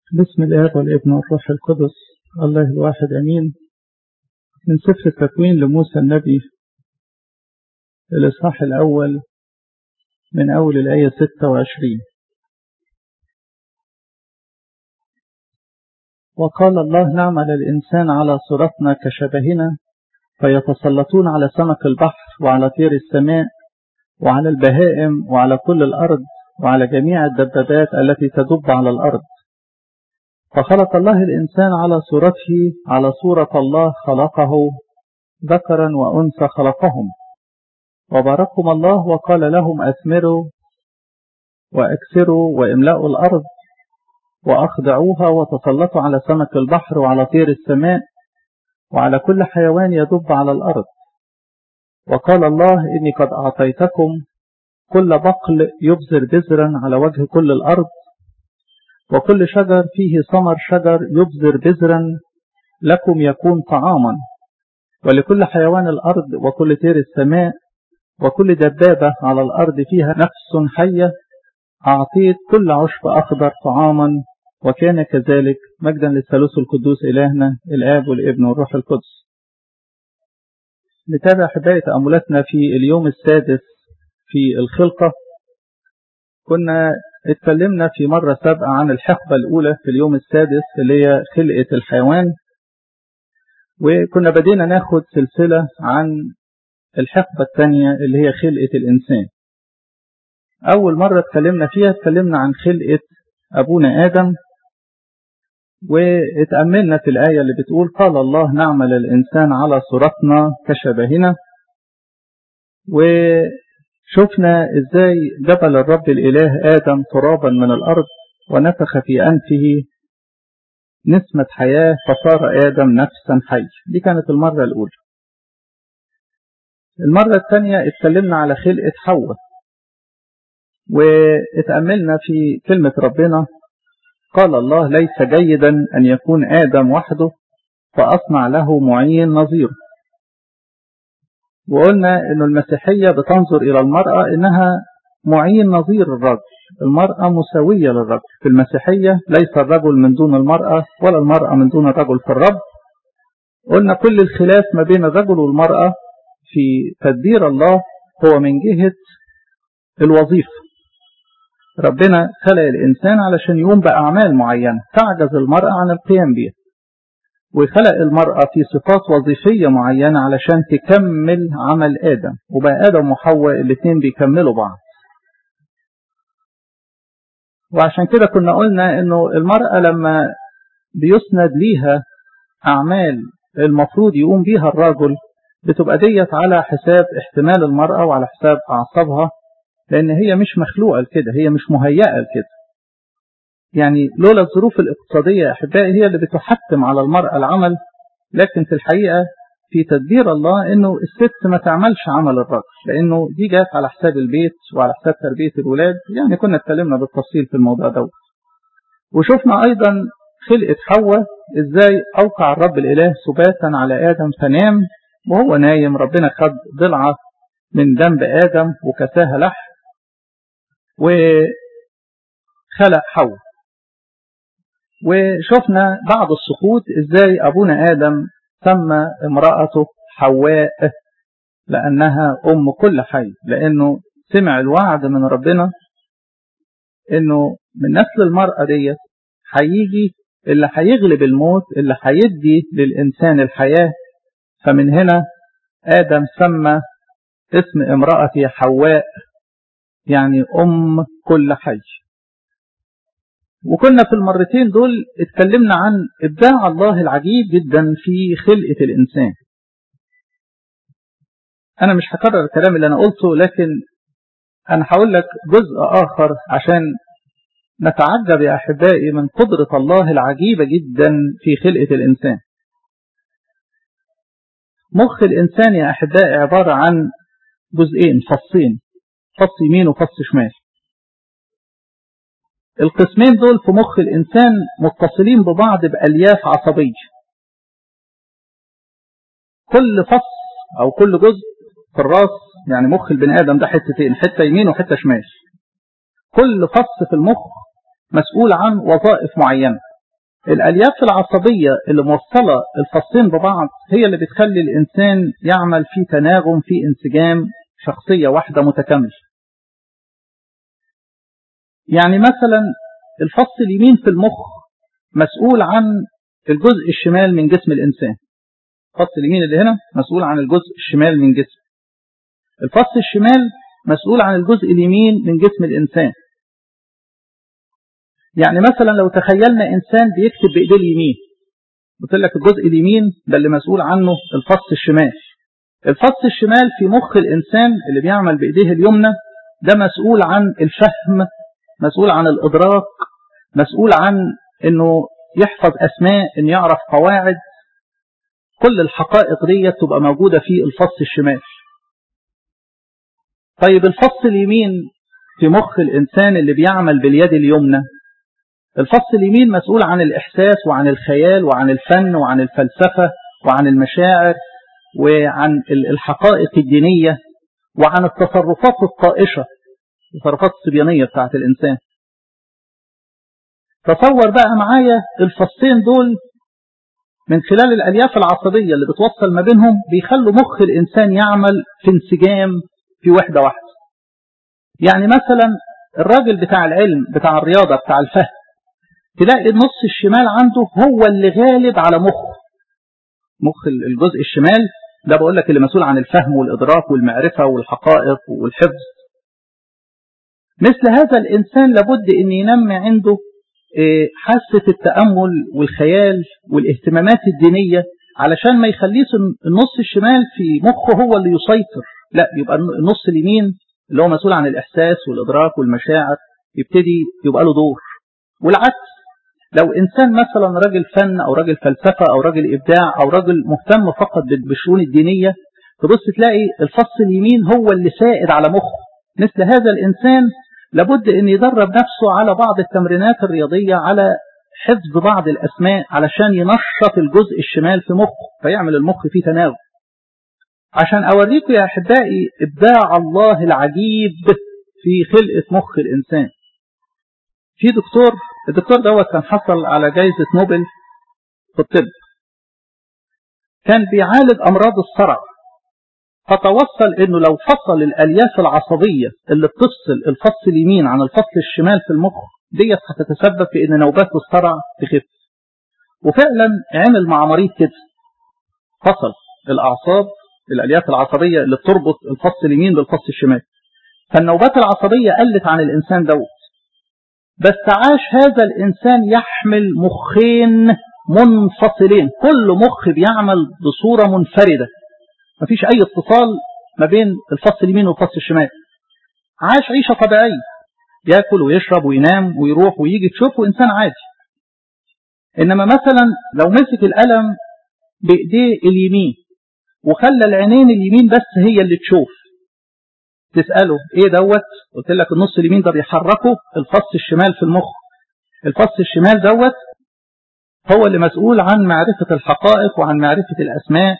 بسم الآب والابن والروح القدس الله الواحد أمين. من سفر التكوين لموسى النبي الإصحاح الأول من أول الآية 26. وقال الله: نعمل الإنسان على صورتنا كشبهنا، فيتسلطون على سمك البحر وعلى طير السماء وعلى البهائم وعلى كل الأرض وعلى جميع الدبابات التي تدب على الأرض. فخلق الله الإنسان على صورته، على صورة الله خلقه، ذكرا وأنثى خلقهم. وباركهم الله وقال لهم: أثمروا وأكثروا واملأوا الأرض وأخضعوها وتسلطوا على سمك البحر وعلى طير السماء وعلى كل حيوان يدب على الأرض. وقال الله: إني قد أعطيتكم كل بقل يبذر بذرا على وجه كل الأرض، وكل شجر فيه ثمر شجر يبذر بذرا لكم يكون طعاما، ولكل حيوان الأرض وكل طير السماء وكل دبابة على الأرض فيها نفس حية أعطيت كل عشب أخضر طعاما. وكان كذلك. مجدا للثالوث القدوس إلهنا الآب والابن والروح القدس. نتابع أحبائي تأملاتنا في اليوم السادس في الخلقة. كنا اتكلمنا في مرة سابقة عن الحقبة الأولى في اليوم السادس اللي هي خلقة الحيوان، وكنا بدينا ناخد سلسلة عن الحقبة الثانية اللي هي خلقة الإنسان. أول مرة اتكلمنا عن خلقة أبونا آدم، واتأملنا في الآية اللي بتقول: قال الله: نعمل الإنسان على صورتنا كشبهنا. وشفنا إزاي جبل الرب الإله آدم ترابا من الأرض ونفخ في أنفه نسمة حياة فصار آدم نفسا حي. دي كانت المرة الأولى. المرة الثانية اتكلمنا على خلقة حواء، واتأملنا في كلمة ربنا: قال الله: ليس جيدا أن يكون آدم وحده، فأصنع له معين نظير. وقلنا أن المسيحية بتنظر إلى المرأة إنها معين نظير الرجل، المرأة مساوية للرجل. في المسيحية ليس الرجل من دون المرأة ولا المرأة من دون الرجل في الرب. قلنا كل الخلاف ما بين الرجل والمرأة في تدبير الله هو من جهة الوظيفة. ربنا خلق الإنسان علشان يقوم بأعمال معينة تعجز المرأة عن القيام بها، وخلق المرأة في صفات وظيفية معينة علشان تكمل عمل آدم، وبقى آدم وحواء الاثنين بيكملوا بعض. وعشان كده كنا قلنا انه المرأة لما بيسند ليها أعمال المفروض يقوم بيها الرجل بتبقى ديت على حساب احتمال المرأة وعلى حساب أعصابها، لأن هي مش مخلوقة لكده، هي مش مهيئة لكده. يعني لولا الظروف الاقتصادية أحبائي هي اللي بتحتم على المرأة العمل، لكن في الحقيقة في تدبير الله إنه الست ما تعملش عمل الرجل، لأنه دي جات على حساب البيت وعلى حساب تربية الولاد. يعني كنا اتكلمنا بالتفصيل في الموضوع ده. وشفنا أيضا خلقة حواء إزاي أوقع الرب الإله سباتا على آدم فنام، وهو نايم ربنا خد ضلعة من ذنب آدم وكساها لحم وخلق حواء. وشفنا بعد السقوط ازاي ابونا آدم سمى امرأته حواء لانها ام كل حي، لانه سمع الوعد من ربنا انه من نسل المرأة ديت هيجي اللي هيغلب الموت، اللي هيدي للانسان الحياة. فمن هنا آدم سمى اسم امرأته حواء، يعني ام كل حي. وكنا في المرتين دول اتكلمنا عن إبداع الله العجيب جدا في خلقة الإنسان. أنا مش هكرر الكلام اللي أنا قلته، لكن أنا هقول لك جزء آخر عشان نتعجب يا أحبائي من قدرة الله العجيبة جدا في خلقة الإنسان. مخ الإنسان يا أحبائي عبارة عن جزئين، فصين، فص يمين وفص شمال. القسمين دول في مخ الإنسان متصلين ببعض بألياف عصبية. كل فص أو كل جزء في الراس، يعني مخ البني آدم ده حتتين، حتة يمين وحتة شمال. كل فص في المخ مسؤول عن وظائف معينة. الألياف العصبية اللي موصلة الفصين ببعض هي اللي بتخلي الإنسان يعمل في تناغم، في انسجام، شخصية واحدة متكاملة. يعني مثلا الفص اليمين في المخ مسؤول عن الجزء الشمال من جسم الإنسان. الفص اليمين اللي هنا مسؤول عن الجزء الشمال من جسم. الفص الشمال مسؤول عن الجزء اليمين من جسم الإنسان. يعني مثلا لو تخيلنا إنسان بيكتب بإيديه اليمين، قلت لك الجزء اليمين ده اللي مسؤول عنه الفص الشمال. الفص الشمال في مخ الإنسان اللي بيعمل بإيديه اليمنى ده مسؤول عن الفهم، مسؤول عن الإدراك، مسؤول عن إنه يحفظ أسماء، إنه يعرف قواعد. كل الحقائق دي تبقى موجودة في الفص الشمال. طيب الفص اليمين في مخ الإنسان اللي بيعمل باليد اليمنى، الفص اليمين مسؤول عن الإحساس وعن الخيال وعن الفن وعن الفلسفة وعن المشاعر وعن الحقائق الدينية وعن التصرفات الطائشة، التصرفات الصبيانية بتاعت الإنسان. تصور بقى معايا الفصين دول من خلال الألياف العصبية اللي بتوصل ما بينهم بيخلوا مخ الإنسان يعمل في انسجام في وحدة واحدة. يعني مثلا الراجل بتاع العلم بتاع الرياضة بتاع الفهم، تلاقي النص الشمال عنده هو اللي غالب على مخ الجزء الشمال ده بقول لك اللي مسؤول عن الفهم والإدراك والمعرفة والحقائق والحفظ. مثل هذا الإنسان لابد أن ينمي عنده حاسة التأمل والخيال والاهتمامات الدينية، علشان ما يخليش النص الشمال في مخه هو اللي يسيطر، لا، يبقى النص اليمين اللي هو مسؤول عن الإحساس والإدراك والمشاعر يبتدي يبقى له دور. والعكس، لو إنسان مثلا راجل فن أو راجل فلسفة أو راجل إبداع أو راجل مهتم فقط بالشؤون الدينية، تبص تلاقي الفص اليمين هو اللي سائد على مخه. مثل هذا الإنسان لابد أن يدرب نفسه على بعض التمرينات الرياضية على حفظ بعض الأسماء علشان ينشط الجزء الشمال في مخه فيعمل المخ فيه تناغم. عشان أوريكم يا أحبائي إبداع الله العجيب في خلقة مخ الإنسان. في الدكتور دوت كان حصل على جائزة نوبل في الطب، كان بيعالج أمراض الصرع، فتوصل انه لو فصل الالياف العصبية اللي بتفصل الفص اليمين عن الفص الشمال في المخ ديت هتتسبب في ان نوبات الصرع تخف. وفعلا عمل مع مريض كده، فصل الاعصاب الالياف العصبية اللي بتربط الفص اليمين بالفص الشمال، فالنوبات العصبية قلت عن الانسان دوت. بس عاش هذا الانسان يحمل مخين منفصلين، كل مخ بيعمل بصورة منفردة، مفيش أي اتصال ما بين الفص اليمين والفص الشمال. عاش عيشة طبيعية، يأكل ويشرب وينام ويروح ويجي، تشوفه إنسان عادي. إنما مثلا لو مسك القلم بإيديه اليمين وخلى العينين اليمين بس هي اللي تشوف، تسأله إيه دوت؟ قلت لك النص اليمين ده بيحركه الفص الشمال في المخ. الفص الشمال دوت هو اللي مسؤول عن معرفة الحقائق وعن معرفة الأسماء.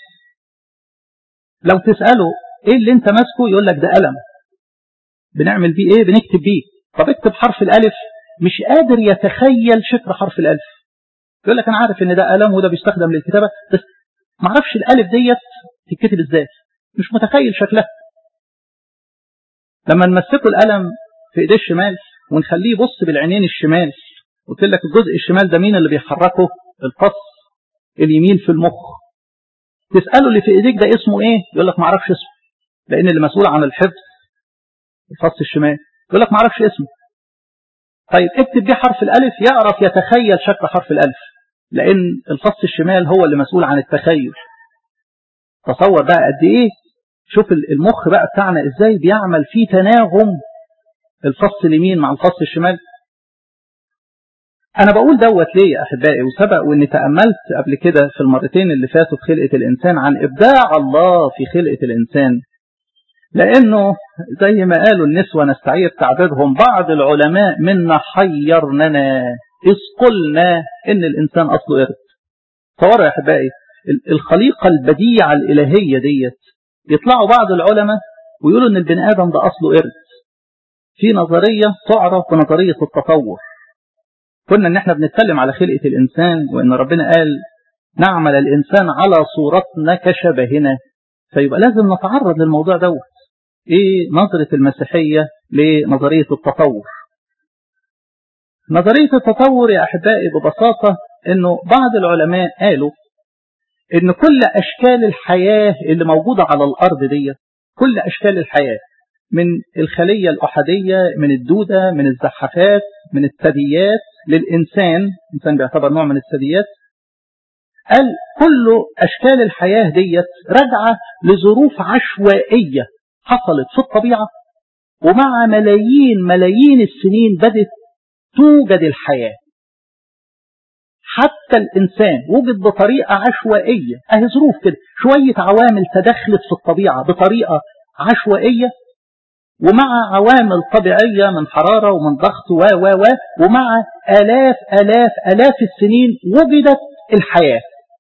لو تسأله ايه اللي انت ماسكه يقول لك ده قلم، بنعمل بيه ايه؟ بنكتب بيه. طب اكتب حرف الالف، مش قادر يتخيل شكل حرف الالف، يقول لك انا عارف ان ده قلم وده بيستخدم للكتابة، بس ما اعرفش الالف ديت تتكتب ازاي، مش متخيل شكلها. لما نمسكه القلم في ايديه الشمال ونخليه يبص بالعينين الشمال، قلت لك الجزء الشمال ده مين اللي بيحركه؟ الفص اليمين في المخ. تسأله اللي في ايديك ده اسمه ايه؟ يقول لك ما اعرفش اسمه، لان اللي مسؤول عن الحفظ الفص الشمال. يقول لك ما اعرفش اسمه. طيب اكتب بيه حرف الالف، يعرف يتخيل شكل حرف الالف، لان الفص الشمال هو اللي مسؤول عن التخيل. تصور بقى قد ايه، شوف المخ بقى بتاعنا ازاي بيعمل فيه تناغم الفص اليمين مع الفص الشمال. انا بقول دوت ليه يا احبائي؟ وسبق واني تأملت قبل كده في المرتين اللي فاتوا في خلقة الانسان عن ابداع الله في خلقة الانسان، لانه زي ما قالوا النسوة نستعير تعبيرهم، بعض العلماء منا حيرننا اذ قلنا ان الانسان اصله قرد. تصوروا يا احبائي الخليقة البديعة الالهية ديت، يطلعوا بعض العلماء ويقولوا ان البني ادم ده اصله قرد، في نظرية تعرف بنظرية التطور. كنا ان احنا بنتكلم على خلقة الانسان، وان ربنا قال نعمل الانسان على صورتنا كشبهنا، فيبقى لازم نتعرض للموضوع دوت. ايه نظرة المسيحية لنظرية التطور؟ نظرية التطور يا احبائي ببساطة انه بعض العلماء قالوا ان كل اشكال الحياة اللي موجودة على الارض دي، كل اشكال الحياة، من الخلية الأحادية، من الدودة، من الزحافات، من الثدييات، للإنسان، الإنسان بيعتبر نوع من الثدييات، قال كل أشكال الحياة ديت راجعة لظروف عشوائية حصلت في الطبيعة، ومع ملايين السنين بدت توجد الحياة. حتى الإنسان وجد بطريقة عشوائية، أهي ظروف كده، شوية عوامل تدخلت في الطبيعة بطريقة عشوائية، ومع عوامل طبيعية من حرارة ومن ضغط ومع آلاف السنين وجدت الحياة.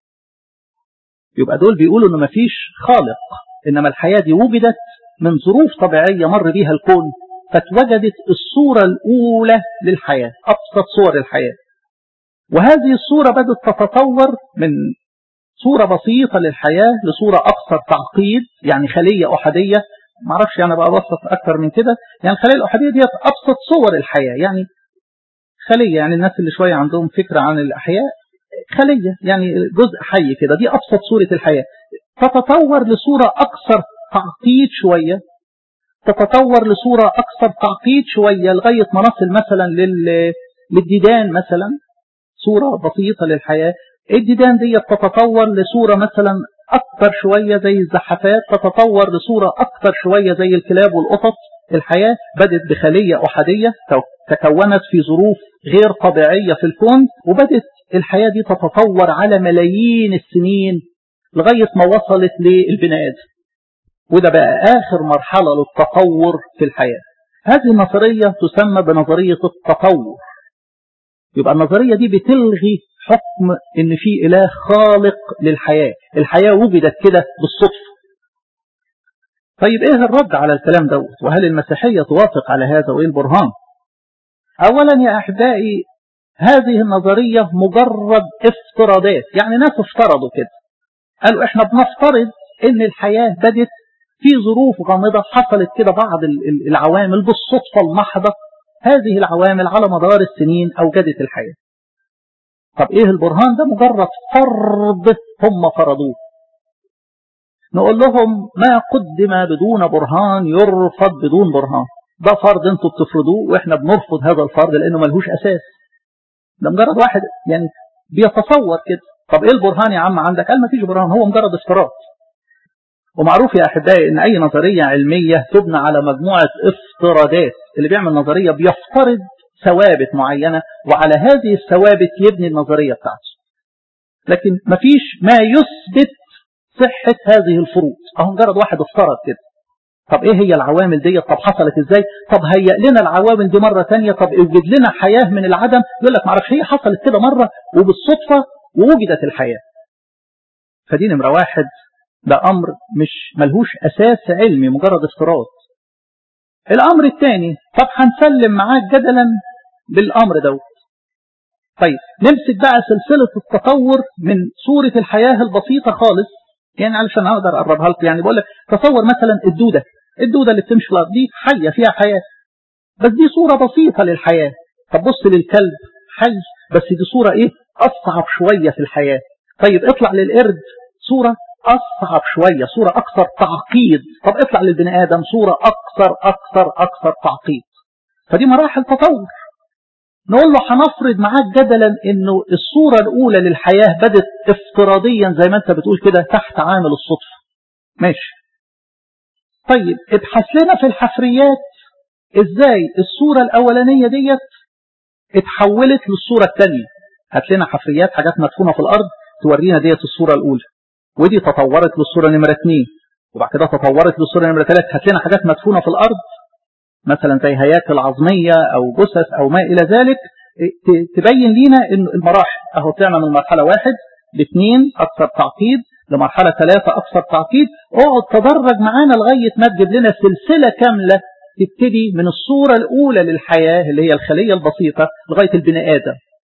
يبقى دول بيقولوا إنه مفيش خالق، إنما الحياة دي وجدت من ظروف طبيعية مر بيها الكون، فتوجدت الصورة الأولى للحياة، أبسط صور الحياة. وهذه الصورة بدأت تتطور من صورة بسيطة للحياة لصورة أكثر تعقيد، يعني خلية أحادية. معرفش يعني بقى أبسط أكثر من كده، يعني الخلية الأحادية دي أبسط صور الحياة، يعني خلية، يعني الناس اللي شوية عندهم فكرة عن الأحياء، خلية يعني جزء حي كده، دي أبسط صورة الحياة. تتطور لصورة أكثر تعقيد شوية، تتطور لصورة أكثر تعقيد شوية لغاية ما نصل مثلا للديدان مثلا، صورة بسيطة للحياة. الديدان دي تتطور لصورة مثلا أكثر شوية زي الزحافات، تتطور لصورة أكثر شوية زي الكلاب والقطط. الحياة بدت بخلية أحادية تكونت في ظروف غير طبيعية في الكون، وبدت الحياة دي تتطور على ملايين السنين لغاية ما وصلت للبني آدم، وده بقى آخر مرحلة للتطور في الحياة. هذه النظرية تسمى بنظرية التطور. يبقى النظرية دي بتلغي حكم ان في اله خالق للحياة، الحياة وجدت كده بالصدفة. طيب ايه الرد على الكلام دوت؟ وهل المسيحية توافق على هذا؟ وايه البرهان؟ اولا يا احبائي، هذه النظرية مجرد افتراضات، يعني ناس افترضوا كده، قالوا احنا بنفترض ان الحياة بدت في ظروف غامضة، حصلت كده بعض العوامل بالصدفة المحضة، هذه العوامل على مدار السنين اوجدت الحياة. طب ايه البرهان؟ ده مجرد فرض هم فرضوه. نقول لهم ما قدم بدون برهان يرفض بدون برهان، ده فرض انتوا بتفرضوه واحنا بنرفض هذا الفرض لانه ملهوش اساس، ده مجرد واحد يعني بيتصور كده. طب ايه البرهان يا عم عندك؟ قال ما فيش برهان، هو مجرد افتراض. ومعروف يا احبائي ان اي نظرية علمية تبنى على مجموعة افتراضات، اللي بيعمل نظرية بيفترض ثوابت معينة وعلى هذه الثوابت يبني النظرية بتاعته، لكن مفيش ما يثبت صحة هذه الفروض، اهو مجرد واحد افترض كده. طب ايه هي العوامل دي؟ طب حصلت ازاي؟ طب هيئ لنا العوامل دي مرة تانية، طب اوجد لنا حياة من العدم. يقول لك معرفش، هي حصلت كده مرة وبالصدفة ووجدت الحياة. فدي نمرة واحد، ده امر مش ملهوش اساس علمي، مجرد افتراض. الامر الثاني، طب هنسلم معاك جدلا بالامر دوت. طيب نمسك بقى سلسلة التطور من صورة الحياة البسيطة خالص، يعني علشان اقدر اقربها لكم. يعني بقول لك تصور مثلا الدودة اللي بتمشي الارض دي حية فيها حياة، بس دي صورة بسيطة للحياة. طب بص للكلب، حي بس دي صورة ايه؟ اصعب شوية في الحياة. طيب اطلع للقرد، صورة اصعب شوية، صورة اكثر تعقيد. طب اطلع للبني ادم، صورة اكثر تعقيد. فدي مراحل تطور. نقول له هنفرض معاك جدلا انه الصورة الاولى للحياة بدت افتراضيا زي ما انت بتقول كده تحت عامل الصدفة، ماشي. طيب ابحث لنا في الحفريات ازاي الصورة الاولانية ديت اتحولت للصورة الثانية. هات لنا حفريات، حاجات مدفونة في الارض تورينا ديت الصورة الاولى، ودي تطورت للصورة نمرة 2، وبعد كده تطورت للصورة نمرة 3. هات لنا حاجات مدفونة في الارض مثلا زي هياكل عظمية أو جثث أو ما إلى ذلك، تبين لنا إن المراحل أهو طلعنا من مرحلة 1 ل2 أكثر تعقيد لمرحلة 3 أكثر تعقيد. اقعد تدرج معانا لغاية ما تجيب لنا سلسلة كاملة تبتدي من الصورة الأولى للحياة اللي هي الخلية البسيطة لغاية البني آدم.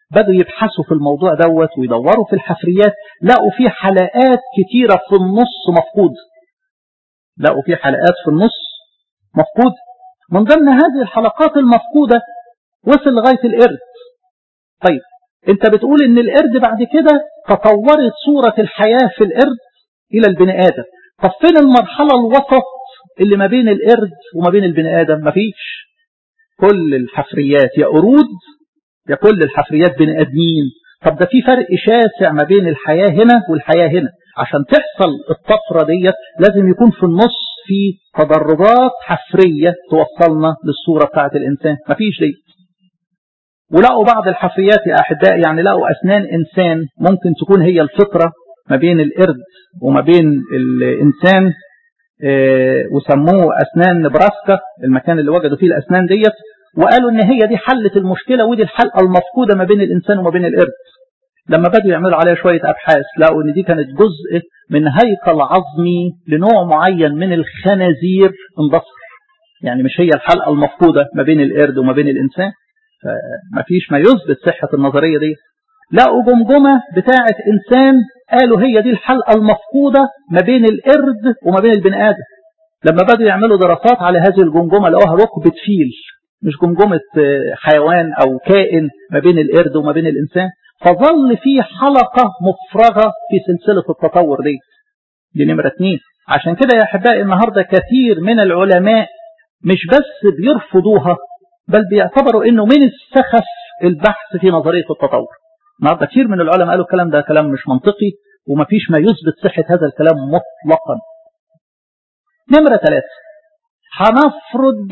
بدوا يبحثوا في الموضوع دوت ويدوروا في الحفريات، لقوا فيه حلقات كتيرة في النص مفقودة. لقوا فيه حلقات في النص مفقودة. من ضمن هذه الحلقات المفقودة وصل لغاية القرد. طيب انت بتقول ان القرد بعد كده تطورت صورة الحياة في القرد الى البني ادم. طب فين المرحلة الوسط اللي ما بين القرد وما بين البني ادم؟ مفيش. كل الحفريات يا قرود يا كل الحفريات بني ادمين. طب ده في فرق شاسع ما بين الحياة هنا والحياة هنا. عشان تحصل الطفرة ديت لازم يكون في النص في تدرجات حفرية توصلنا للصورة بتاعت الإنسان. مفيش دي. ولقوا بعض الحفريات يا أحبائي، يعني لقوا أسنان إنسان ممكن تكون هي الفطرة ما بين القرد وما بين الإنسان، وسموه أسنان نبراسكا المكان اللي وجدوا فيه الأسنان ديت، وقالوا إن هي دي حلت المشكلة ودي الحلقة المفقودة ما بين الإنسان وما بين القرد. لما بدوا يعملوا عليها شوية أبحاث لقوا إن دي كانت جزء من هيكل عظمي لنوع معين من الخنازير اندثر. يعني مش هي الحلقة المفقودة ما بين القرد وما بين الإنسان. فما فيش ما يثبت صحة النظرية دي. لقوا جمجمة بتاعة إنسان قالوا هي دي الحلقة المفقودة ما بين القرد وما بين البني آدم. لما بدوا يعملوا دراسات على هذه الجمجمة لقوها ركبة فيل، مش جمجمة حيوان أو كائن ما بين القرد وما بين الإنسان. فظل في حلقة مفرغة في سلسلة التطور دي نمرة 2. عشان كده يا أحبائي النهاردة كثير من العلماء مش بس بيرفضوها بل بيعتبروا إنه من السخف البحث في نظرية التطور. النهاردة كثير من العلماء قالوا الكلام ده كلام مش منطقي ومفيش ما يثبت صحة هذا الكلام مطلقا. نمرة 3، هنفرض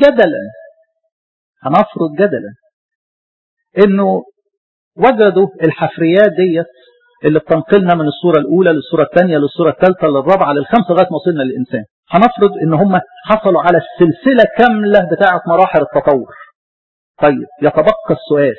جدلا إنه وجدوا الحفريات ديت اللي بتنقلنا من الصورة الأولى للصورة الثانية للصورة الثالثة للرابعة للخامسة لغاية ما وصلنا للإنسان. هنفرض إن هم حصلوا على السلسلة كاملة بتاعة مراحل التطور. طيب يتبقى السؤال،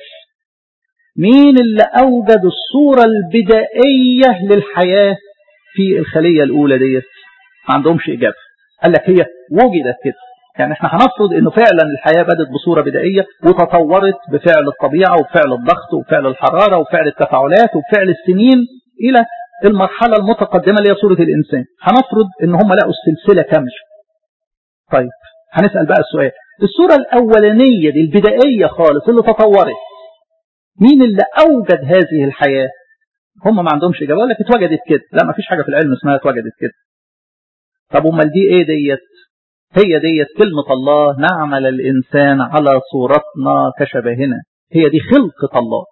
مين اللي أوجد الصورة البدائية للحياة في الخلية الأولى ديت؟ ما عندهمش إجابة. قال لك هي وجدت كده. يعني احنا هنفرض انه فعلا الحياة بدت بصورة بدائية وتطورت بفعل الطبيعة وبفعل الضغط وبفعل الحرارة وبفعل التفاعلات وبفعل السنين الى المرحلة المتقدمة اللي هي صورة الانسان. هنفرض ان هم لقوا السلسلة كاملة. طيب هنسأل بقى السؤال، الصورة الاولانية دي البدائية خالص اللي تطورت، مين اللي اوجد هذه الحياة؟ هم ما عندهمش اجابة. يقول لك اتوجدت كده. لا، ما فيش حاجة في العلم اسمها اتوجدت كده. طب امال دي ايه ديت؟ هي ديت كلمة الله، نعمل الإنسان على صورتنا كشبهنا. هي دي خلقة الله.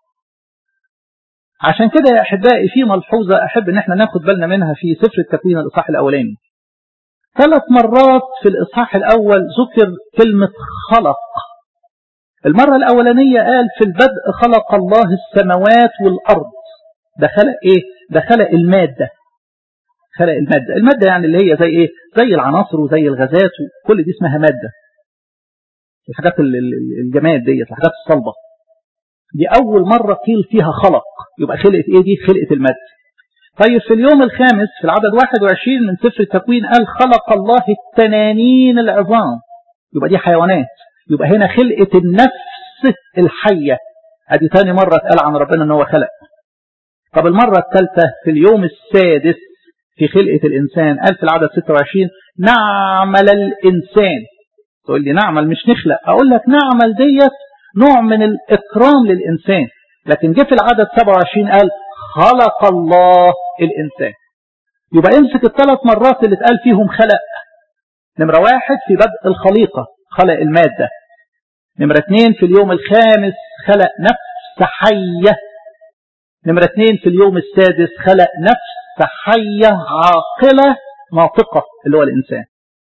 عشان كده يا أحبائي في ملحوظة أحب إن احنا ناخد بالنا منها في سفر التكوين الإصحاح الأولاني. 3 مرات في الإصحاح الأول ذكر كلمة خلق. المرة الأولانية قال في البدء خلق الله السماوات والأرض. ده خلق إيه؟ ده خلق المادة. خلق المادة يعني اللي هي زي ايه؟ زي العناصر وزي الغازات وكل دي اسمها مادة. الحاجات الجماد ديت، الحاجات الصلبة دي أول مرة قيل فيها خلق. يبقى خلقت ايه دي؟ خلقت المادة. طيب في اليوم الخامس في العدد 21 من سفر التكوين قال خلق الله التنانين العظام. يبقى دي حيوانات. يبقى هنا خلقت النفس الحية. ادي ثاني مرة اتقال عن ربنا ان هو خلق. طب المرة الثالثة في اليوم السادس في خلقة الإنسان قال في العدد 26 نعمل الإنسان. تقول لي نعمل مش نخلق. أقول لك نعمل ديت نوع من الإكرام للإنسان. لكن جه في العدد 27 قال خلق الله الإنسان. يبقى امسك ال3 مرات اللي اتقال فيهم خلق. نمرة 1 في بدء الخليقة خلق المادة. نمرة 2 في اليوم الخامس خلق نفس حية. نمرة 2 في اليوم السادس خلق نفس حية عاقلة ناطقة اللي هو الإنسان.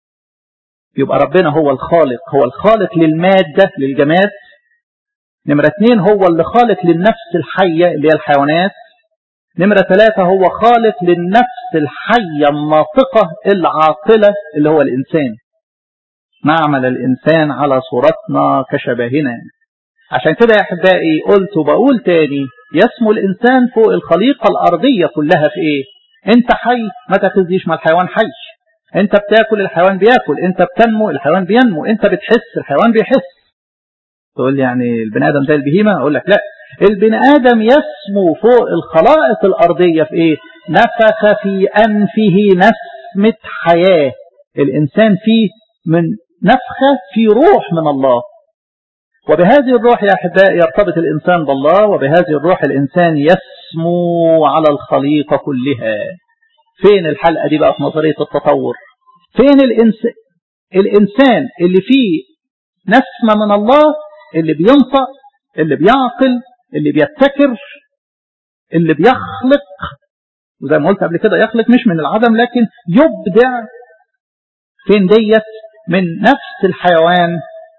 يبقى ربنا هو الخالق، هو الخالق للمادة للجماد. نمرة 2 هو اللي خالق للنفس الحية اللي هي الحيوانات. نمرة 3 هو خالق للنفس الحية الناطقة العاقلة اللي هو الإنسان. نعمل الإنسان على صورتنا كشبهنا. عشان كده يا أحبائي قلت وبقول تاني، يسمو الإنسان فوق الخليقة الأرضية كلها في إيه؟ أنت حي ما تخزيش مع الحيوان حي. أنت بتاكل الحيوان بياكل. أنت بتنمو الحيوان بينمو. أنت بتحس الحيوان بيحس. تقول لي يعني البني آدم زي البهيمة؟ أقول لك لا، البني آدم يسمو فوق الخلائق الأرضية في إيه؟ نفخ في أنفه نسمة حياة. الإنسان فيه من نفخة في روح من الله، وبهذه الروح يا أحبائي يرتبط الإنسان بالله، وبهذه الروح الإنسان يسمو على الخليقة كلها. فين الحلقة دي بقى في نظرية التطور؟ فين الإنسان اللي فيه نسمة من الله، اللي بينطق، اللي بيعقل، اللي بيبتكر، اللي بيخلق، وزي ما قلت قبل كده يخلق مش من العدم لكن يبدع. فين ديت من نفس الحيوان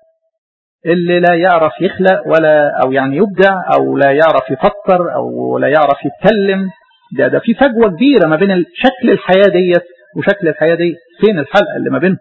اللي لا يعرف يخلق أو يعني يبدع، أو لا يعرف يفكر، أو لا يعرف يتكلم. ده في فجوة كبيرة ما بين شكل الحياة ديت وشكل الحياة دي. فين الحلقة اللي ما بينهم؟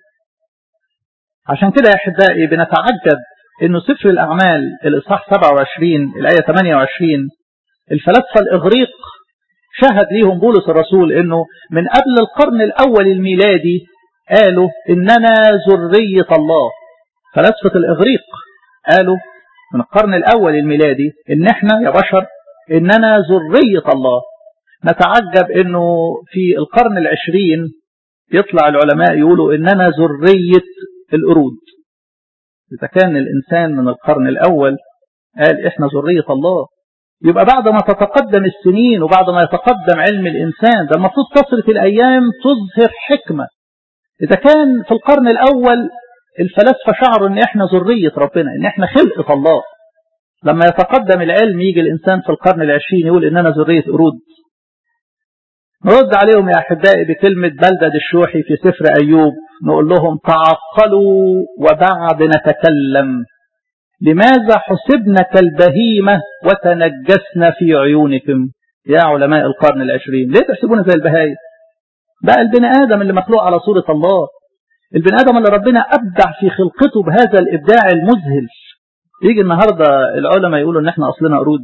عشان كده يا أحبائي بنتعجب إنه سفر الأعمال الإصحاح 27 الآية 28 الفلاسفة الإغريق شهد ليهم بولس الرسول إنه من قبل القرن الأول الميلادي قالوا إننا ذرية الله. فلاسفة الإغريق قالوا من القرن الأول الميلادي إن إحنا يا بشر إننا ذرية الله. نتعجب إنه في القرن العشرين يطلع العلماء يقولوا إننا ذرية القرود. إذا كان الإنسان من القرن الأول قال إحنا ذرية الله، يبقى بعد ما تتقدم السنين وبعد ما يتقدم علم الإنسان ده المفروض كثرة الأيام تظهر حكمة. إذا كان في القرن الأول الفلاسفة شعروا إن إحنا ذرية ربنا، إن إحنا خلقة الله، لما يتقدم العلم يجي الإنسان في القرن العشرين يقول إننا ذرية قرود. نرد عليهم يا أحبائي بكلمة بلدد الشوحي في سفر أيوب، نقول لهم تعقلوا وبعد نتكلم، لماذا حسبنا كالبهيمة وتنجسنا في عيونكم؟ يا علماء القرن العشرين ليه تحسبونا زي البهايم؟ بقى البني آدم اللي مخلوق على صورة الله، البني آدم اللي ربنا أبدع في خلقته بهذا الإبداع المذهل، يجي النهاردة العلماء يقولوا إن إحنا أصلنا قرود.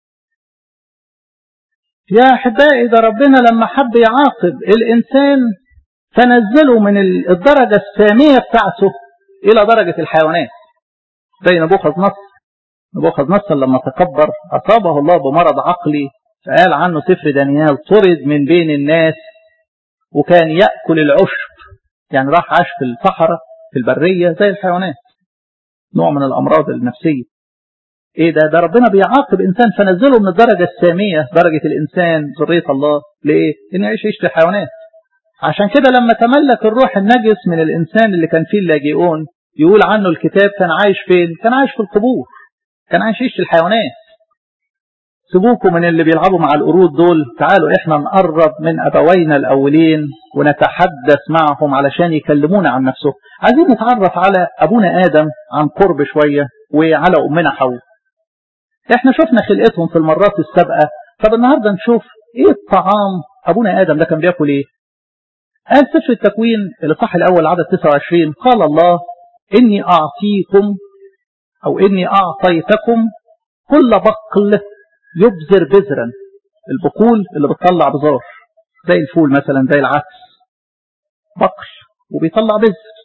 يا أحبائي ده ربنا لما حب يعاقب الإنسان فنزله من الدرجة السامية بتاعته إلى درجة الحيوانات. زي نبوخذ نصر لما تكبر أصابه الله بمرض عقلي، فقال عنه سفر دانيال طرد من بين الناس وكان يأكل العشب، يعني راح عاش في الصحراء في البرية زي الحيوانات، نوع من الأمراض النفسية. إيه ده ربنا بيعاقب إنسان فنزله من الدرجة السامية درجة الإنسان ذرية الله. ليه؟ إن يعيش الحيوانات. عشان كده لما تملك الروح النجس من الإنسان اللي كان فيه اللاجئون يقول عنه الكتاب كان عايش فين؟ كان عايش في القبور، كان عايش الحيوانات. سيبوكم من اللي بيلعبوا مع القرود دول، تعالوا إحنا نقرب من أبوينا الأولين ونتحدث معهم علشان يكلمونا عن نفسهم. عايزين نتعرف على أبونا آدم عن قرب شوية وعلى أمنا حواء. إحنا شفنا خلقتهم في المرات السابقة، طب النهاردة نشوف إيه الطعام أبونا آدم ده كان بيأكل إيه. قال سفر التكوين الإصحاح الأول عدد 29 قال الله إني أعطيكم أو إني أعطيتكم كل بقل يبذر بذرا. البقول اللي بتطلع بذار زي الفول مثلا زي العدس، بقل وبيطلع بذر.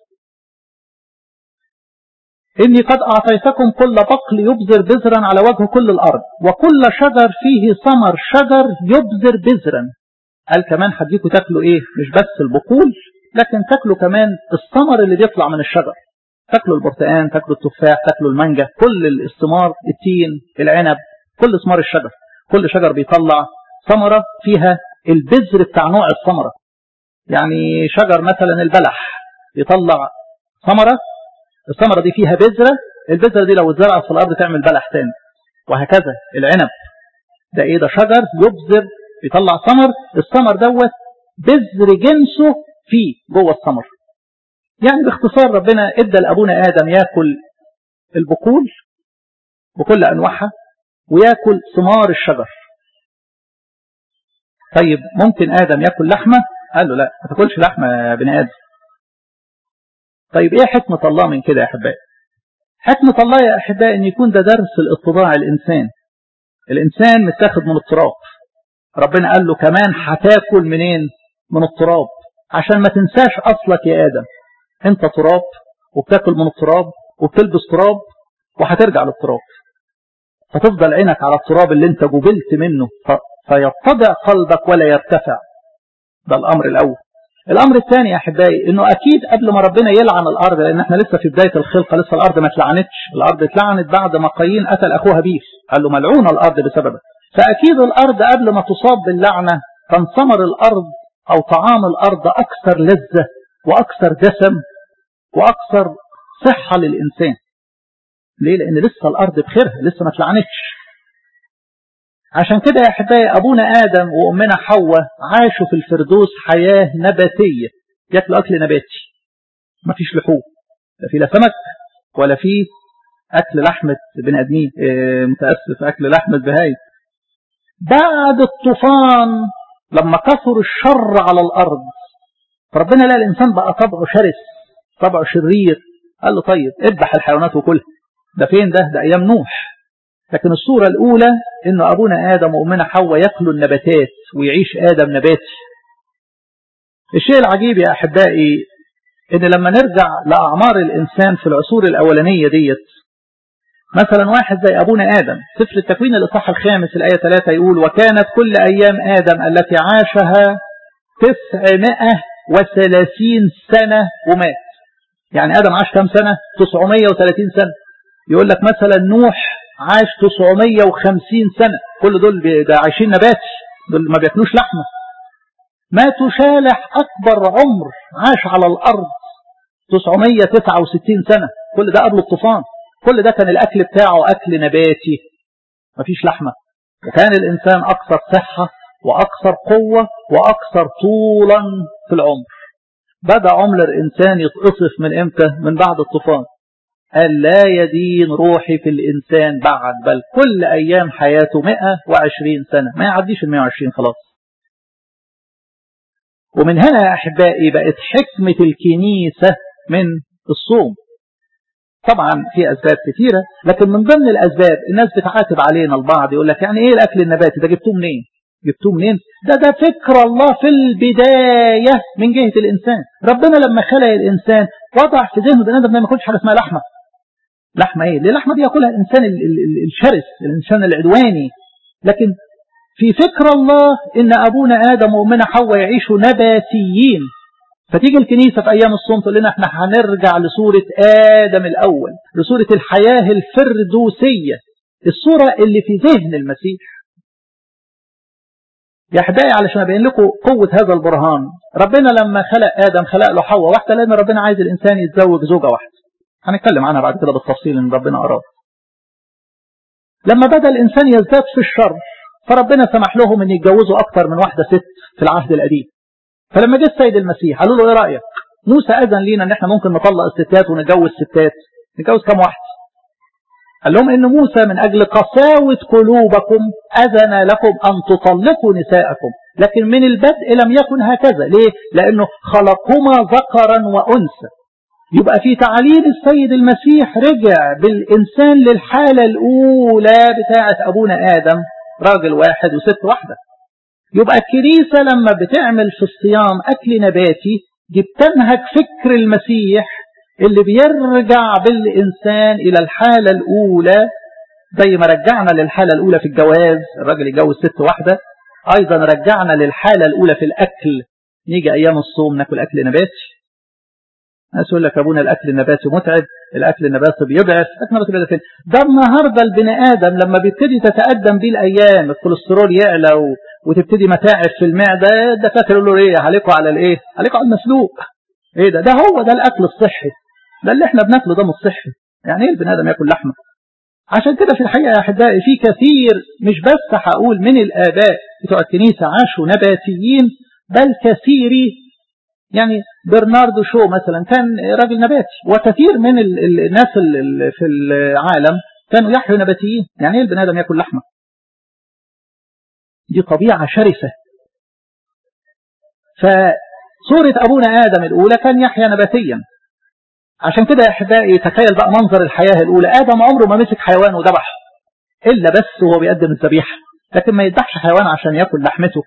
إني قد أعطيتكم كل بقل يبذر بذرا على وجه كل الأرض، وكل شجر فيه ثمر شجر يبذر بذرا. قال كمان هديكوا تاكلوا إيه؟ مش بس البقول لكن تاكلوا كمان الثمر اللي بيطلع من الشجر. تاكلوا البرتقان، تاكلوا التفاح، تاكلوا المانجا، كل الثمار، التين، العنب، كل ثمار الشجر. كل شجر بيطلع ثمرة فيها البذر بتاع نوع الثمرة. يعني شجر مثلا البلح يطلع ثمرة، الثمرة دي فيها بذرة، البذرة دي لو اتزرعت في الأرض تعمل بلح تاني. وهكذا العنب ده إيه؟ ده شجر يبذر يطلع ثمر، الثمر دوت بذر جنسه فيه جوه الثمر. يعني باختصار ربنا ادى لأبونا آدم يأكل البقول بكل أنواعها ويأكل ثمار الشجر. طيب ممكن آدم يأكل لحمة؟ قال له لا، ما تاكلش لحمة يا بني آدم. طيب ايه حكمة الله من كده يا أحبائي؟ حكمة الله يا أحبائي أن يكون ده درس الاتضاع. الإنسان متاخد من التراب، ربنا قال له كمان هتاكل منين؟ من التراب، عشان ما تنساش أصلك يا آدم. انت تراب وبتاكل من التراب وبتلبس تراب وهترجع للتراب. فتفضل عينك على التراب اللي انت جبلت منه فيتضع قلبك ولا يرتفع. ده الأمر الأول. الأمر الثاني يا أحبائي إنه أكيد قبل ما ربنا يلعن الأرض، لأن احنا لسه في بداية الخلقة، لسه الأرض ما اتلعنتش. الأرض اتلعنت بعد ما قايين قتل أخوه هابيل، قال له ملعون الأرض بسببه. فأكيد الأرض قبل ما تصاب باللعنة كان ثمر الأرض أو طعام الأرض أكثر لذة وأكثر دسم وأكثر صحة للإنسان. ليه؟ لأن لسه الأرض بخيرها، لسه ما اتلعنتش. عشان كده يا أحبائي أبونا آدم وأمنا حواء عاشوا في الفردوس حياة نباتية، يأكلوا أكل نباتي، ما فيش لحوم، لا في لا سمك ولا في أكل لحمة بني آدمين، متأسف، أكل لحمة بهايم. بعد الطوفان لما كثر الشر على الأرض فربنا لقى الإنسان بقى طبعه شرس، طبعه شرير، قال له طيب اذبح الحيوانات وكلها. ده فين ده أيام نوح. لكن الصورة الأولى إنه أبونا آدم وأمنا حواء يأكلوا النباتات ويعيش آدم نباتي. الشيء العجيب يا أحبائي إن لما نرجع لأعمار الإنسان في العصور الأولانية ديت، مثلا واحد زي أبونا آدم، سفر التكوين الإصحاح 5 الآية 3 يقول وكانت كل أيام آدم التي عاشها 930 سنة ومات. يعني آدم عاش كم سنة؟ 930 سنة. يقول لك مثلا نوح عاش 950 سنة، كل دول ده عايشين نباتي، دول ما بياكلوش لحمة. ما تشالح أكبر عمر عاش على الأرض 969 سنة، كل ده قبل الطوفان. كل ده كان الأكل بتاعه أكل نباتي، ما فيش لحمة. وكان الإنسان أكثر صحة وأكثر قوة وأكثر طولا في العمر. بدأ عمر الإنسان يتقصف من إمتى؟ من بعد الطوفان. قال لا يدين روحي في الإنسان بعد، بل كل أيام حياته 120 سنة، ما يعديش 120 خلاص. ومن هنا يا أحبائي بقت حكمة الكنيسة من الصوم. طبعا في أسباب كثيرة، لكن من ضمن الأسباب الناس بتعاتب علينا البعض، يقول لك يعني إيه الأكل النباتي ده؟ جبتوه منين؟ جبتوه منين؟ ده فكر الله في البداية من جهة الإنسان. ربنا لما خلق الإنسان وضع في ذهنه بني آدم ما ياكلش حاجة اسمها لحمة. لحمة ايه؟ ليه اللحمة دي ياكلها الانسان الشرس، الانسان العدواني. لكن في فكر الله ان ابونا ادم وامنا حواء يعيشوا نباتيين. فتيجي الكنيسة في ايام الصوم تقول لنا احنا هنرجع لصورة ادم الاول، لصورة الحياة الفردوسية، الصورة اللي في ذهن المسيح. يا احبائي علشان ابين لكم قوة هذا البرهان، ربنا لما خلق ادم خلق له حواء واحدة، لان ربنا عايز الانسان يتزوج زوجة واحدة. هنتكلم عنها بعد كده بالتفصيل ان ربنا أراد. لما بدأ الإنسان يزداد في الشر فربنا سمح لهم ان يتجوزوا أكتر من واحدة ست في العهد القديم. فلما جه السيد المسيح قالوا له ايه رأيك؟ موسى أذن لينا ان احنا ممكن نطلق الستات ونتجوز ستات، نتجوز كم واحدة؟ قال لهم ان موسى من أجل قساوة قلوبكم أذن لكم أن تطلقوا نساءكم، لكن من البدء لم يكن هكذا. ليه؟ لأنه خلقهما ذكرا وأنثى. يبقى في تعليم السيد المسيح رجع بالإنسان للحالة الأولى بتاعة أبونا آدم، راجل واحد وست واحدة. يبقى الكنيسة لما بتعمل في الصيام أكل نباتي دي بتنهج فكر المسيح اللي بيرجع بالإنسان إلى الحالة الأولى. زي ما رجعنا للحالة الأولى في الجواز، الراجل يتجوز ست واحدة، أيضا رجعنا للحالة الأولى في الأكل. نيجي أيام الصوم ناكل أكل نباتي. ناس يقول لك أبونا الأكل النباتي متعب، الأكل النباتي بيضعف. ده النهاردة البني آدم لما بيبتدي تتقدم بيه الأيام، الكوليسترول يعلى وتبتدي متاعب في المعدة، الدكاتره يقولوا إيه عليكم على الإيه؟ عليكم على المسلوق. إيه ده هو ده الأكل الصحي، ده اللي إحنا بناكله ده مش صحي. يعني إيه البني آدم يأكل لحمة؟ عشان كده في الحقيقة يا أحبائي في كثير، مش بس هقول من الآباء بتوع الكنيسة عاشوا نباتيين، بل كثيري. يعني برناردو شو مثلا كان راجل نباتي، وكثير من الناس في العالم كانوا يحيوا نباتيين. يعني ايه البني ادم ياكل لحمه؟ دي طبيعه شرسه. فصوره ابونا ادم الاولى كان يحيا نباتيا. عشان كده يا احبائي تخيل بقى منظر الحياه الاولى، ادم عمره ما مسك حيوان وذبحه الا بس وهو بيقدم الذبيحه، لكن ما يذبحش حيوان عشان ياكل لحمته.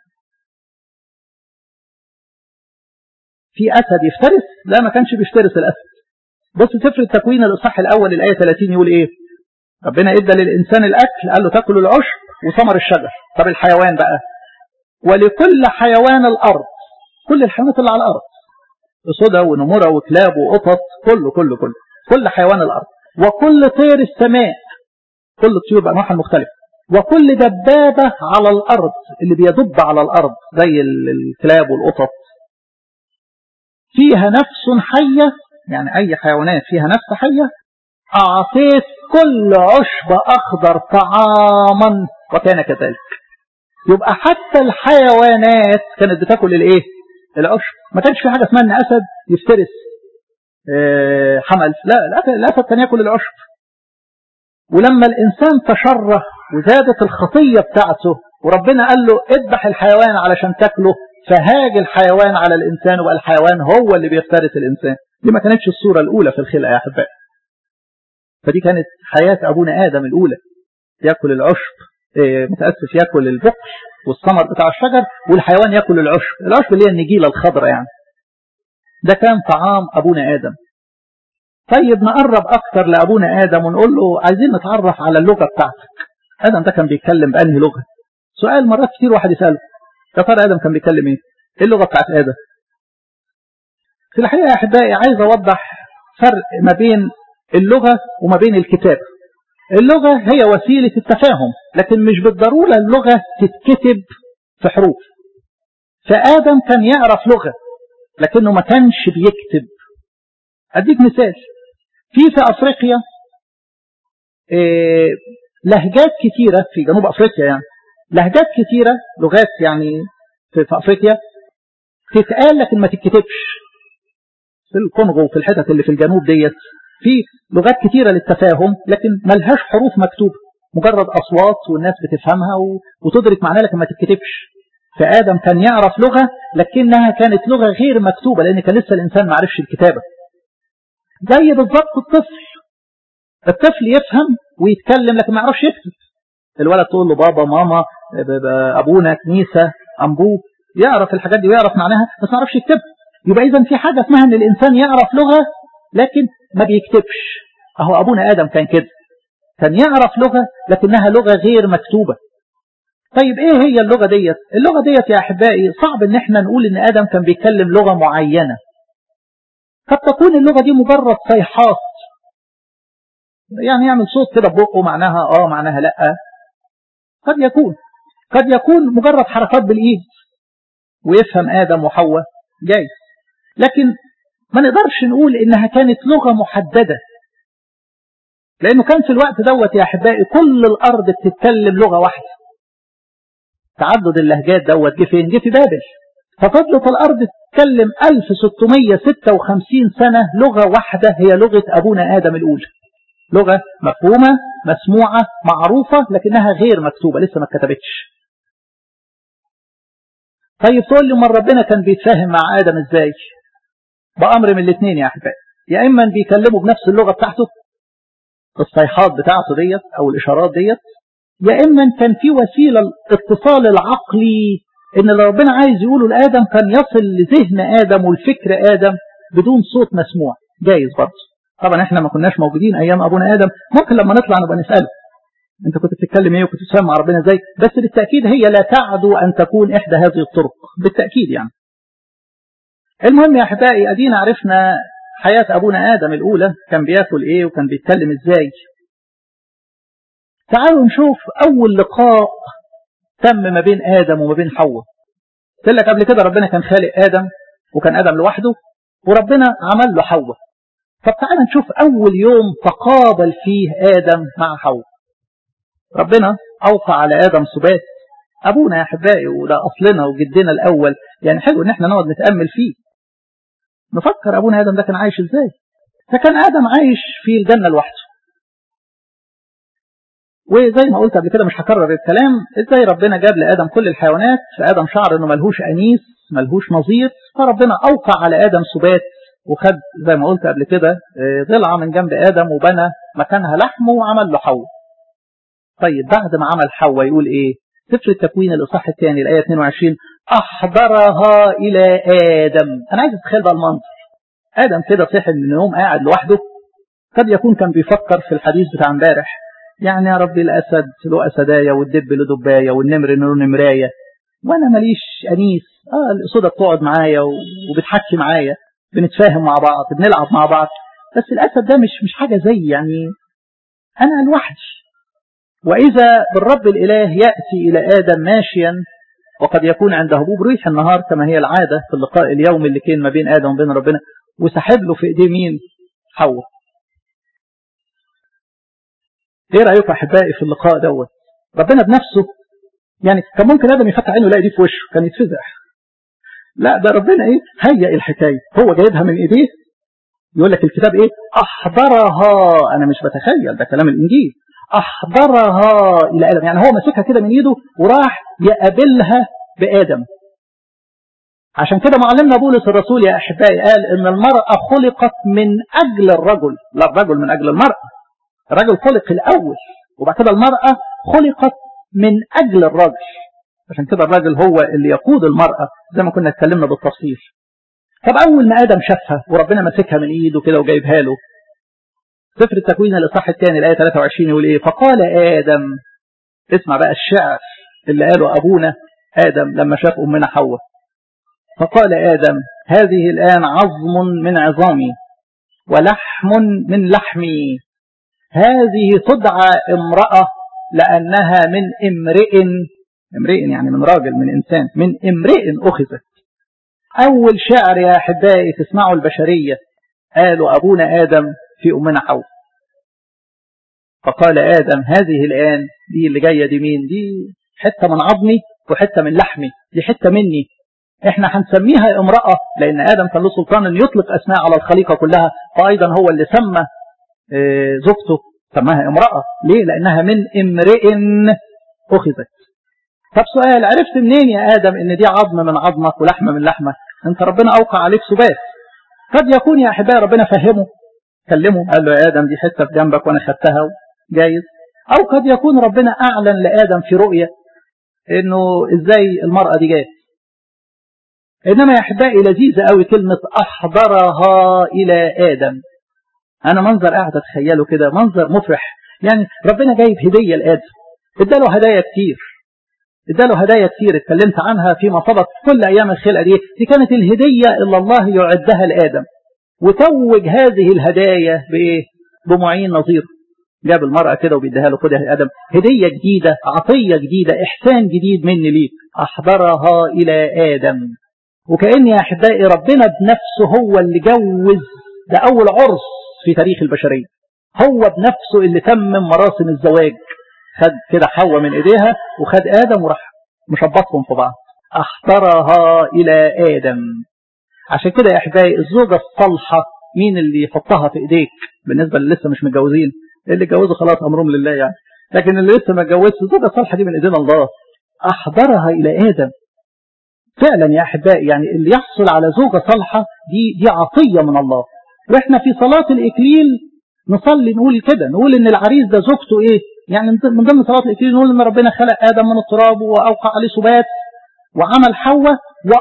في أسد يفترس؟ لا، ما كانش بيفترس الأسد. بص سفر التكوين الإصحاح الأول الآية 30 يقول إيه؟ ربنا ادى للإنسان الأكل، قال له تاكل العشب وثمر الشجر. طب الحيوان بقى، ولكل حيوان الأرض، كل الحيوانات اللي على الأرض، أسودة ونمورة وكلاب وقطط، كل حيوان الأرض، وكل طير السماء، كل الطيور بأنواعها المختلفة، وكل دبابة على الأرض، اللي بيدب على الأرض زي الكلاب والقطط، فيها نفس حية، يعني أي حيوانات فيها نفس حية، أعطيت كل عشب أخضر طعاما وكان كذلك. يبقى حتى الحيوانات كانت بتاكل الايه؟ العشب. ما كانش في حاجة اسمها ان أسد يفترس حمل، لا، الأسد كان ياكل العشب. ولما الإنسان تشره وزادت الخطية بتاعته وربنا قال له اذبح الحيوان علشان تاكله، فهاج الحيوان على الإنسان وبقى الحيوان هو اللي بيفترس الإنسان. دي ما كانتش الصورة الأولى في الخلقة يا أحبائي. فدي كانت حياة أبونا آدم الأولى، يأكل العشب، متأسف يأكل البقل والثمر بتاع الشجر، والحيوان يأكل العشب اللي هي النجيلة الخضراء يعني. ده كان طعام أبونا آدم. طيب نقرب أكتر لأبونا آدم ونقول له عايزين نتعرف على اللغة بتاعتك. آدم ده كان بيتكلم بأنهي لغة؟ سؤال مرات كتير واحد يسأله، يا ترى آدم كان بيتكلم إيه؟ إيه اللغة بتاعت آدم؟ في الحقيقة يا أحبائي عايز أوضح فرق ما بين اللغة وما بين الكتاب. اللغة هي وسيلة التفاهم، لكن مش بالضرورة اللغة تتكتب في حروف. فآدم كان يعرف لغة لكنه ما كانش بيكتب. أديك مثال، في أفريقيا لهجات كتيرة، في جنوب أفريقيا يعني لهجات كتيرة، لغات يعني في أفريقيا تتقال لكن ما تتكتبش. في الكونغو وفي الحتت اللي في الجنوب ديت في لغات كتيرة للتفاهم لكن ملهاش حروف مكتوبة، مجرد أصوات والناس بتفهمها وتدرك معناها لكن ما تتكتبش. فآدم كان يعرف لغة لكنها كانت لغة غير مكتوبة لأن كان لسه الإنسان ما عرفش الكتابة. زي بالضبط الطفل يفهم ويتكلم لكن ما يعرفش يكتب. الولد تقول له بابا ماما أبونا كنيسة أنبوه، يعرف الحاجات دي ويعرف معناها بس ما يعرفش يكتبها. يبقى إذن في حاجة اسمها أن الإنسان يعرف لغة لكن ما بيكتبش. أهو أبونا آدم كان كده، كان يعرف لغة لكنها لغة غير مكتوبة. طيب إيه هي اللغة ديت؟ اللغة ديت يا أحبائي صعب إن احنا نقول إن آدم كان بيتكلم لغة معينة. قد تكون اللغة دي مجرد صيحات، يعني يعمل صوت كده ببقه معناها معناها لأ. قد يكون مجرد حركات بالإيد ويفهم آدم وحواء جاي، لكن ما نقدرش نقول إنها كانت لغة محددة، لأنه كان في الوقت دوت يا أحبائي كل الأرض بتتكلم لغة واحدة. تعدد اللهجات دوت جه فين؟ جه في بابل. ففضلت الأرض تتكلم 1656 سنة لغة واحدة، هي لغة أبونا آدم الأولى، لغة مفهومة مسموعة معروفة لكنها غير مكتوبة لسه ما اتكتبتش. طيب تقول لي مرة ربنا كان بيتفاهم مع آدم ازاي؟ بأمر من الاثنين يا أحبائي، يا إما بيكلموا بنفس اللغة بتاعته الصيحات بتاعته ديت أو الإشارات ديت، يا إما كان في وسيلة الاتصال العقلي إن اللي ربنا عايز يقوله لآدم كان يصل لذهن آدم والفكر آدم بدون صوت مسموع. جايز برضه. طبعا احنا ما كناش موجودين أيام أبونا آدم، ممكن لما نطلع نبقى نسأله أنت كنت بتتكلم إيه وكنت بتتفاهم مع ربنا إزاي، بس بالتأكيد هي لا تعدو أن تكون إحدى هذه الطرق بالتأكيد يعني. المهم يا أحبائي أدينا عرفنا حياة أبونا آدم الأولى، كان بياكل إيه وكان بيتكلم إزاي. تعالوا نشوف أول لقاء تم ما بين آدم وما بين حواء. قلت لك قبل كده ربنا كان خالق آدم وكان آدم لوحده وربنا عمل له حواء. طب تعالى نشوف أول يوم تقابل فيه آدم مع حواء. ربنا أوقع على آدم سبات، أبونا يا أحبائي وده أصلنا وجدنا الأول، يعني حلو إن احنا نقعد نتأمل فيه نفكر أبونا آدم ده كان عايش إزاي. فكان آدم عايش في الجنة لوحده، وزي ما قلت قبل كده مش هكرر الكلام، ازاي ربنا جاب لآدم كل الحيوانات، فآدم شعر انه ملهوش أنيس ملهوش نظير، فربنا أوقع على آدم سبات وخد زي ما قلت قبل كده ضلعة من جنب آدم وبنى مكانها لحمه وعمل له حواء. طيب بعد ما عمل حواء يقول ايه؟ سفر التكوين الإصحاح الثاني الآية 22 أحضرها إلى آدم. أنا عايز أتخيل بقى المنظر، آدم كده صحي من النوم قاعد لوحده، قد يكون كان بيفكر في الحديث بتاع امبارح، يعني يا ربي الأسد له أسداية والدب له دباية والنمر له نمراية وأنا ماليش أنيس. الأسودة بتقعد معايا وبتحكي معايا، بنتفاهم مع بعض، بنلعب مع بعض، بس الأسد ده مش حاجة زي يعني أنا لوحدي. وإذا بالرب الإله يأتي إلى آدم ماشيا وقد يكون عند هبوب ريح النهار كما هي العادة في اللقاء اليومي اللي كان ما بين آدم وبين ربنا، وسحب له في إيديه مين؟ حواء. إيه رأيك أحبائي في اللقاء دوت؟ ربنا بنفسه يعني كان ممكن آدم يفتح عينه يلاقي دي في وشه كان يتفزع. لا ده ربنا إيه؟ هيئ الحكاية، هو جايبها من إيديه. يقول لك الكتاب إيه؟ أحضرها. أنا مش بتخيل، ده كلام الإنجيل. أحضرها إلى آدم، يعني هو مسكها كده من إيده وراح يقابلها بآدم. عشان كده معلمنا بولس الرسول يا أحبائي قال إن المرأة خلقت من أجل الرجل، لا الرجل من أجل المرأة. الرجل خلق الأول وبعد كده المرأة خلقت من أجل الرجل. عشان كده الرجل هو اللي يقود المرأة زي ما كنا اتكلمنا بالتفصيل. طب أول ما آدم شافها وربنا مسكها من إيده كده وجايبها له، سفر التكوين الإصحاح الثاني الآية 23 يقول إيه؟ فقال آدم، اسمع بقى الشعر اللي قاله أبونا آدم لما شاف أمنا حواء. فقال آدم هذه الآن عظم من عظامي ولحم من لحمي، هذه تدعى امرأة لأنها من امرئ يعني من راجل من إنسان، من امرئ أخذت. أول شعر يا أحبائي تسمعوا البشرية قالوا أبونا آدم في أمنا حواء. فقال آدم هذه الآن، دي اللي جاية دي مين؟ دي حتة من عظمي وحتة من لحمي، دي حتة مني. احنا هنسميها امرأة لأن آدم كان له سلطان أن يطلق أسماء على الخليقة كلها، فأيضا هو اللي سمى زوجته سماها امرأة. ليه؟ لأنها من امرئ أخذت. طب سؤال، عرفت منين يا آدم ان دي عظم من عظمك ولحم من لحمك؟ انت ربنا أوقع عليك سبات. قد يكون يا أحبائي ربنا فهمه، كلمه قال له يا آدم دي حتة في جنبك وأنا خدتها جايز. أو قد يكون ربنا أعلن لآدم في رؤية انه ازاي المرأة دي جاية. إنما يا أحبائي لذيذة قوي كلمة أحضرها إلى آدم. أنا منظر قاعد أتخيله كده، منظر مفرح. يعني ربنا جايب هدية لآدم، اداله هدايا كتير، اداله هدايا كتير اتكلمت عنها فيما سبق كل أيام الخلقة دي كانت الهدية اللي الله يعدها لآدم. وتوج هذه الهدايا بإيه؟ بمعين نظير. جاب المرأة كده وبيديها له كده يا آدم هدية جديدة، عطية جديدة، إحسان جديد مني ليك. أحضرها إلى آدم. وكأن يا أحبائي ربنا بنفسه هو اللي جوز، ده أول عرس في تاريخ البشرية، هو بنفسه اللي تمم مراسم الزواج. خد كده حواء من إيديها وخد آدم وراح مشبطهم في بعض. أحضرها إلى آدم. عشان كده يا أحبائي الزوجة الصالحة مين اللي يحطها في إيديك؟ بالنسبة اللي لسه مش متجوزين، اللي اتجوزوا خلاص أمرهم لله يعني، لكن اللي لسه ما اتجوزش الزوجة الصالحة دي من إيدينا الله. أحضرها إلى آدم. فعلا يا أحبائي يعني اللي يحصل على زوجة صالحة دي عطية من الله. وإحنا في صلاة الإكليل نصلي نقول كده، نقول إن العريس ده زوجته إيه؟ يعني من ضمن صلاة الإكليل نقول إن ربنا خلق آدم من التراب وأوقع عليه سبات وعمل حواء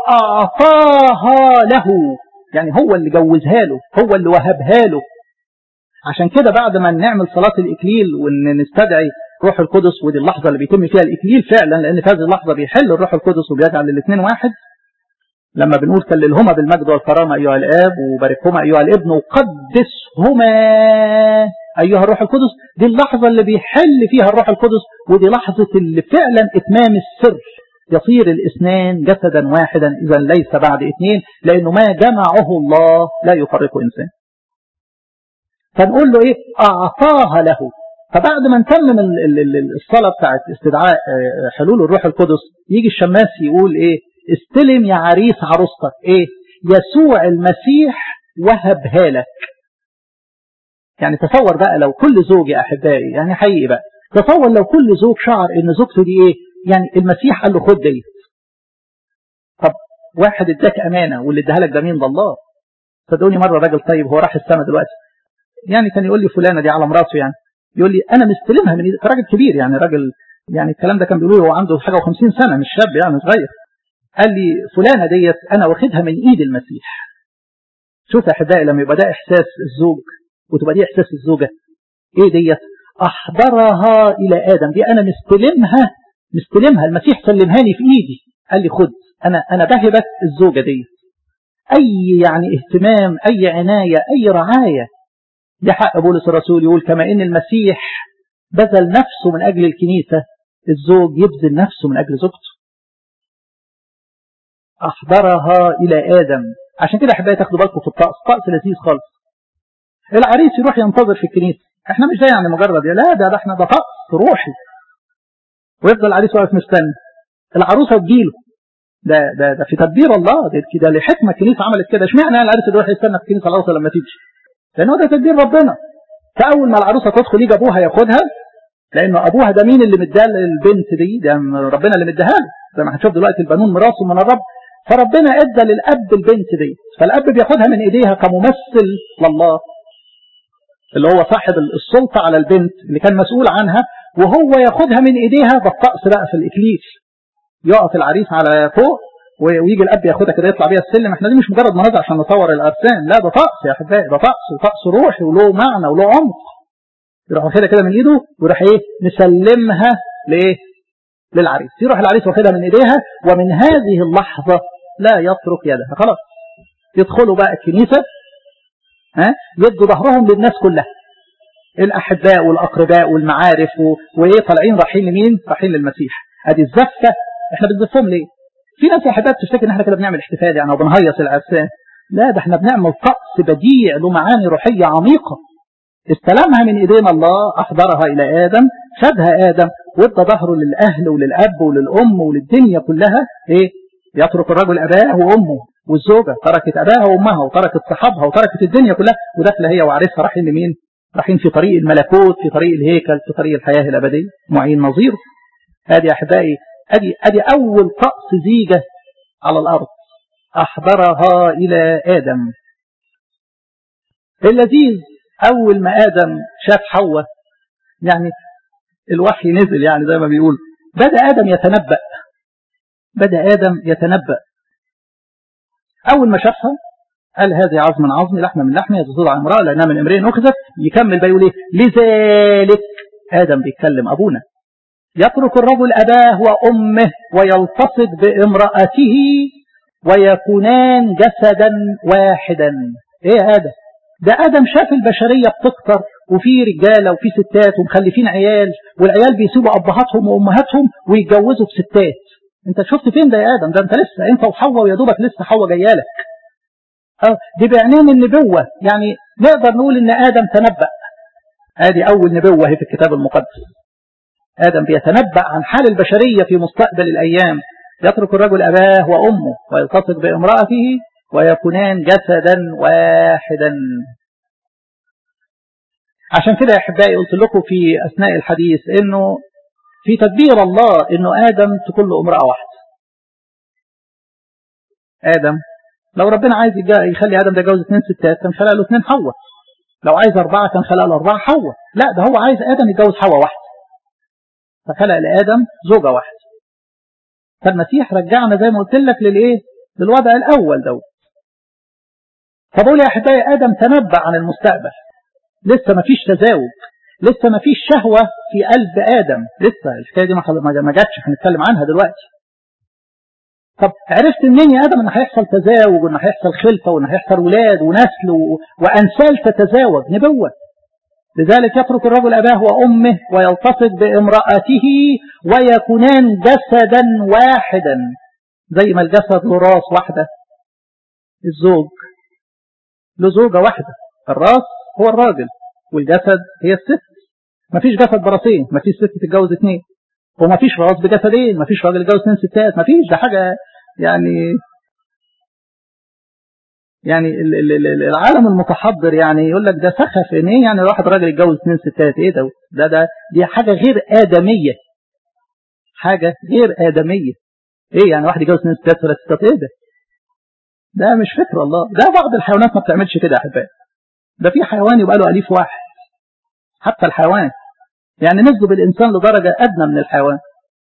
وأعطاها له، يعني هو اللي جوزها له، هو اللي وهبها له. عشان كده بعد ما نعمل صلاة الإكليل وإن نستدعي روح القدس، ودي اللحظة اللي بيتم فيها الإكليل فعلا، لأن في هذه اللحظة بيحل الروح القدس وبيجعل الاثنين واحد. لما بنقول كللهما بالمجد والكرامة أيها الآب وباركهما أيها الابن وقدسهما أيها الروح القدس، دي اللحظة اللي بيحل فيها الروح القدس، ودي لحظة اللي فعلا إتمام السر، يصير الاثنان جسدا واحدا. إذا ليس بعد اثنين، لأنه ما جمعه الله لا يفرقه إنسان. فنقول له إيه؟ أعطاها له. فبعد ما نتمم الصلاة بتاعت استدعاء حلول الروح القدس، يجي الشماس يقول إيه؟ استلم يا عريس عروستك إيه؟ يسوع المسيح وهبها لك. يعني تصور بقى لو كل زوج يا أحبائي، يعني حقيقي بقى تصور لو كل زوج شعر إن زوجته دي إيه؟ يعني المسيح قال له خد دي. طب واحد اداك أمانة واللي اداها لك ده مين؟ ده الله. صدقوني مرة راجل طيب هو راح السما دلوقتي، يعني كان يقول لي فلانة دي على مراته، يعني يقول لي أنا مستلمها من إيدك. راجل كبير يعني، راجل يعني الكلام ده كان بيقوله هو عنده حاجة و50 سنة، مش شاب يعني صغير. قال لي فلانة ديت أنا واخدها من إيد المسيح. شوف يا أحبائي لما يبقى ده إحساس الزوج وتبقى دي إحساس الزوجة، إيه ديت؟ أحضرها إلى آدم. دي أنا مستلمها المسيح سلمهاني في إيدي، قال لي خد أنا بهبك الزوجة دي. أي يعني اهتمام، أي عناية، أي رعاية. دي حق بولس الرسول يقول كما إن المسيح بذل نفسه من أجل الكنيسة، الزوج يبذل نفسه من أجل زوجته. أحضرها إلى آدم. عشان كده أحبائي تاخدوا بالكم في الطقس لذيذ خالص. العريس يروح ينتظر في الكنيسة، احنا مش ده يعني مجرد لا ده احنا ده طقس روحي، ويفضل العريس واقف مستني العروسة تجيله. ده في تدبير الله، ده كده لحكمة الكنيسة عملت كده. اشمعنى العريس يروح يستنى في الكنيسة العروسة لما تيجي؟ لأنه ده تدبير ربنا. فأول ما العروسة تدخل يجي أبوها ياخدها، لأنه أبوها ده مين اللي مديها للبنت دي؟ ده ربنا اللي مديها له، زي ما هنشوف دلوقتي البنون ميراث من الرب. فربنا ادى للأب البنت دي، فالأب بياخدها من إيديها كممثل لله اللي هو صاحب السلطة على البنت اللي كان مسؤول عنها، وهو ياخدها من إيديها. ده الطقس بقى في الإكليل، يقف العريس على فوق ويجي الأب ياخدها كده يطلع بيها السلم. احنا دي مش مجرد مناظر عشان نصور الأرسام، لا ده طقس يا أحبائي، ده طقس وطقس روحي وله معنى وله عمق. يروح واخدها كده من إيده ويروح مسلمها للعريس. يروح العريس واخدها من إيديها، ومن هذه اللحظة لا يترك يدها. خلاص يدخلوا بقى الكنيسة، يدوا ظهرهم للناس كلها، الأحباء والأقرباء والمعارف طالعين رايحين لمين؟ رايحين للمسيح. ادي الزفة. احنا بنزفهم ليه؟ في ناس يا احباب تفتكر ان احنا كده بنعمل احتفال يعني وبنهيص العرسان. لا، ده احنا بنعمل طقس بديع له معاني روحية عميقة. استلمها من ايدينا الله، احضرها الى آدم، خدها آدم وادى ظهره للأهل وللأب وللأم وللدنيا كلها. يترك الرجل أباه وأمه، والزوجة تركت أباها وأمها وتركت صحابها وتركت الدنيا كلها، وداخله هي وعريسها رايحين لمين؟ رايحين في طريق الملكوت، في طريق الهيكل، في طريق الحياة الأبدية. معين نظيره. هذه يا أحبائي أدي أول طقس زيجة على الأرض، أحضرها إلى آدم. اللذيذ أول ما آدم شاف حواء، يعني الوحي نزل يعني زي ما بيقول، بدأ آدم يتنبأ. أول ما شافها قال هذه عظم من عظمي، لحم من لحمي، يزود عن امرأة لأنها من امرئ أخذت. يكمل بقى يقول لذلك آدم بيتكلم أبونا يترك الرجل أباه وأمه ويلتصق بامرأته ويكونان جسدا واحدا. يا آدم؟ ده آدم شاف البشرية بتكتر، وفي رجالة وفي ستات ومخلفين عيال، والعيال بيسيبوا أبهاتهم وأمهاتهم ويتجوزوا بستات. انت شفت فين ده يا آدم؟ ده انت لسه انت وحواء ويا دوبك لسه حواء جايالك. دي بعينين النبوة، يعني نقدر نقول ان آدم تنبأ. ادي اول نبوة هي في الكتاب المقدس. آدم بيتنبأ عن حال البشرية في مستقبل الأيام. يترك الرجل أباه وأمه ويلتصق بامرأته ويكونان جسدا واحدا. عشان كده يا أحبائي قلت لكم في أثناء الحديث إنه في تدبير الله إنه آدم تكون له امرأة واحدة. آدم لو ربنا عايز يخلي آدم ده يتجوز 2 ستات كان خلق له 2 حواء. لو عايز 4 كان خلق له 4 حواء. لا، ده هو عايز آدم يتجوز حواء واحدة، فخلق لآدم زوجة واحدة. فالمسيح رجعنا زي ما قلت لك للوضع الأول دوت. فبقول يا أحبائي آدم تنبأ عن المستقبل. لسه ما فيش تزاوج، لسه ما فيش شهوة في قلب آدم، لسه الحكاية دي ما جاتش، هنتكلم عنها دلوقتي. طب عرفت منين يا آدم ان هيحصل تزاوج وان هيحصل خلفة وان هيحصل ولاد ونسل وأنسال تتزاوج؟ نبوة. لذلك يترك الرجل أباه وأمه ويلتصق بامرأته ويكونان جسدا واحدا. زي ما الجسد له راس واحدة، الزوج له زوجة واحدة. الراس هو الراجل والجسد هي الست. مفيش جسد براسين، مفيش ست تتجوز 2، ومفيش راس بجسدين، مفيش راجل يتجوز 2 ستات، مفيش. ده حاجة يعني العالم المتحضر يعني يقول لك ده سخف ان ايه يعني واحد راجل يتجوز 2 ستات. ايه ده دي حاجة غير آدمية، حاجة غير آدمية. ايه يعني واحد يتجوز 2 ستات ولا 3 ستات؟ ايه ده مش فكر الله. ده بعض الحيوانات ما بتعملش كده يا احبائي. ده في حيوان يبقى له أليف واحد، حتى الحيوان يعني نسبة الإنسان لدرجة أدنى من الحيوان.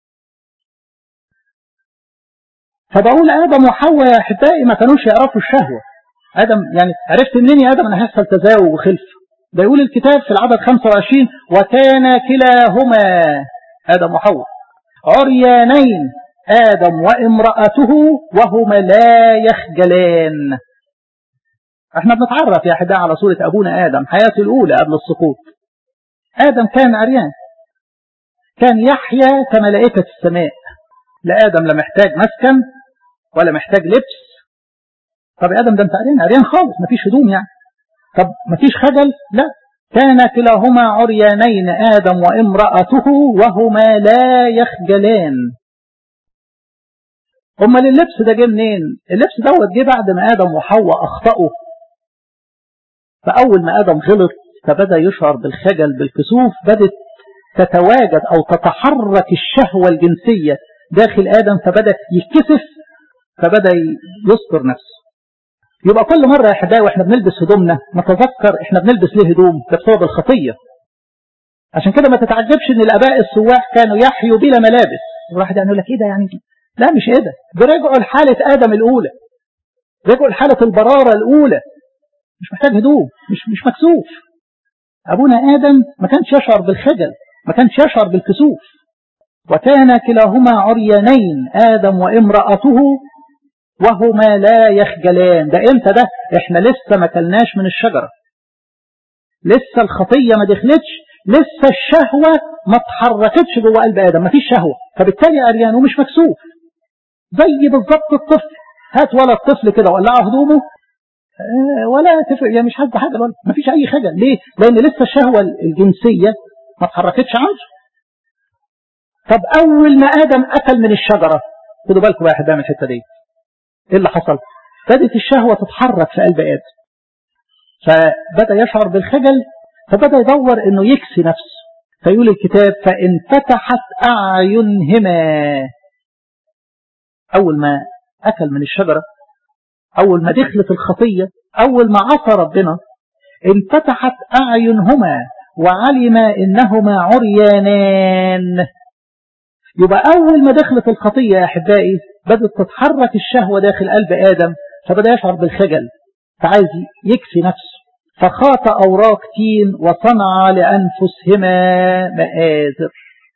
فبقول آدم وحواء يا أحبائي ما كانوش يعرفوا الشهوة. آدم يعني عرفت منين يا آدم أن هيحصل تزاوج وخلف؟ ده يقول الكتاب في العدد 25 وكان كلاهما آدم وحواء عريانين آدم وامرأته وهما لا يخجلان. احنا بنتعرف يا أحباء على صورة أبونا آدم حياته الأولى قبل السقوط. آدم كان عريان، كان يحيا كملائكة السماء، لا آدم لا محتاج مسكن ولا محتاج لبس. طب آدم ده انت عريان خالص، مفيش هدوم يعني. طب مفيش خجل؟ لا، كان كلاهما عريانين آدم وامرأته وهما لا يخجلان. امال اللبس ده جه منين؟ اللبس دوت جه بعد ما آدم وحواء أخطأوا. فأول ما آدم غلط فبدأ يشعر بالخجل بالكسوف، بدأت تتواجد أو تتحرك الشهوة الجنسية داخل آدم، فبدأ يتكسف، فبدأ يستر نفسه. يبقى كل مرة يا أحبائي وإحنا بنلبس هدومنا نتذكر إحنا بنلبس ليه هدوم؟ ده بسبب الخطية. عشان كده ما تتعجبش إن الآباء السواح كانوا يحيوا بلا ملابس. الواحد يعني يقول لك إيه ده يعني؟ لا مش إيه ده، برجعوا لحالة آدم الأولى، رجعوا لحالة البرارة الأولى، مش محتاج هدوم، مش مكسوف. أبونا آدم ما كانش يشعر بالخجل، ما كانش يشعر بالكسوف. وكان كلاهما عريانين آدم وامرأته وهما لا يخجلان. ده امتى ده؟ احنا لسه ما كلناش من الشجرة، لسه الخطية ما دخلتش، لسه الشهوة ما اتحركتش جوه قلب آدم، ما فيش شهوة، فبالتالي عريان ومش مكسوف. زي بالظبط الطفل، هات ولا الطفل كده وقلعه هدومه ولا تفرق، يعني مش حاسس بحاجة ولا ما فيش أي خجل. ليه؟ لأن لسه الشهوة الجنسية ما اتحركتش عنده. طب أول ما آدم أكل من الشجرة، خدوا بالكم بقى يا أحبائي من الحتة دي، إيه اللي حصل؟ بدأت الشهوة تتحرك في قلب آدم، فبدأ يشعر بالخجل، فبدأ يدور إنه يكسي نفسه. فيقول الكتاب فانفتحت أعينهما. أول ما أكل من الشجرة، أول ما دخلت الخطية، أول ما عصى ربنا، انفتحت أعينهما وعلما إنهما عريانان. يبقى أول ما دخلت الخطية يا أحبائي بدأت تتحرك الشهوة داخل قلب آدم، فبدأ يشعر بالخجل، فعايز يكسي نفسه، فخاط أوراق تين وصنع لأنفسهما مآزر.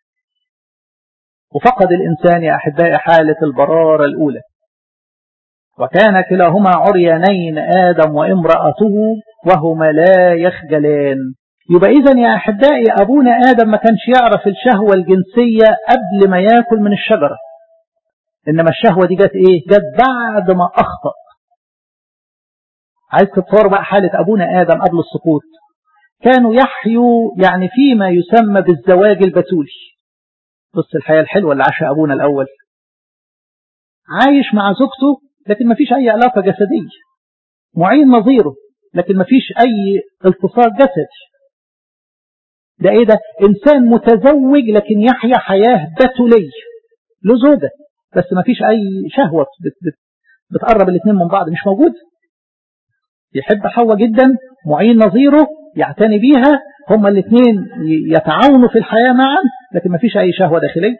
وفقد الإنسان يا أحبائي حالة البرارة الأولى. وكان كلاهما عريانين آدم وامرأته وهما لا يخجلان. يبقى إذن يا أحبائي أبونا آدم ما كانش يعرف الشهوة الجنسية قبل ما يأكل من الشجرة، إنما الشهوة دي جت إيه؟ جت بعد ما أخطأ. عايز تتصور بقى حالة أبونا آدم قبل السقوط. كانوا يحيوا يعني فيما يسمى بالزواج البتولي. بص الحياة الحلوة اللي عاشها أبونا الأول، عايش مع زوجته لكن ما فيش أي علاقة جسدية، معين نظيره لكن ما فيش أي التصاق جسدي. ده إيه ده؟ إنسان متزوج لكن يحيا حياة بتولية، له زوجة بس ما فيش أي شهوة بتقرب الاثنين من بعض، مش موجود. يحب حواء جدا، معين نظيره يعتني بيها، هما الاثنين يتعاونوا في الحياة معا، لكن ما فيش أي شهوة داخلية.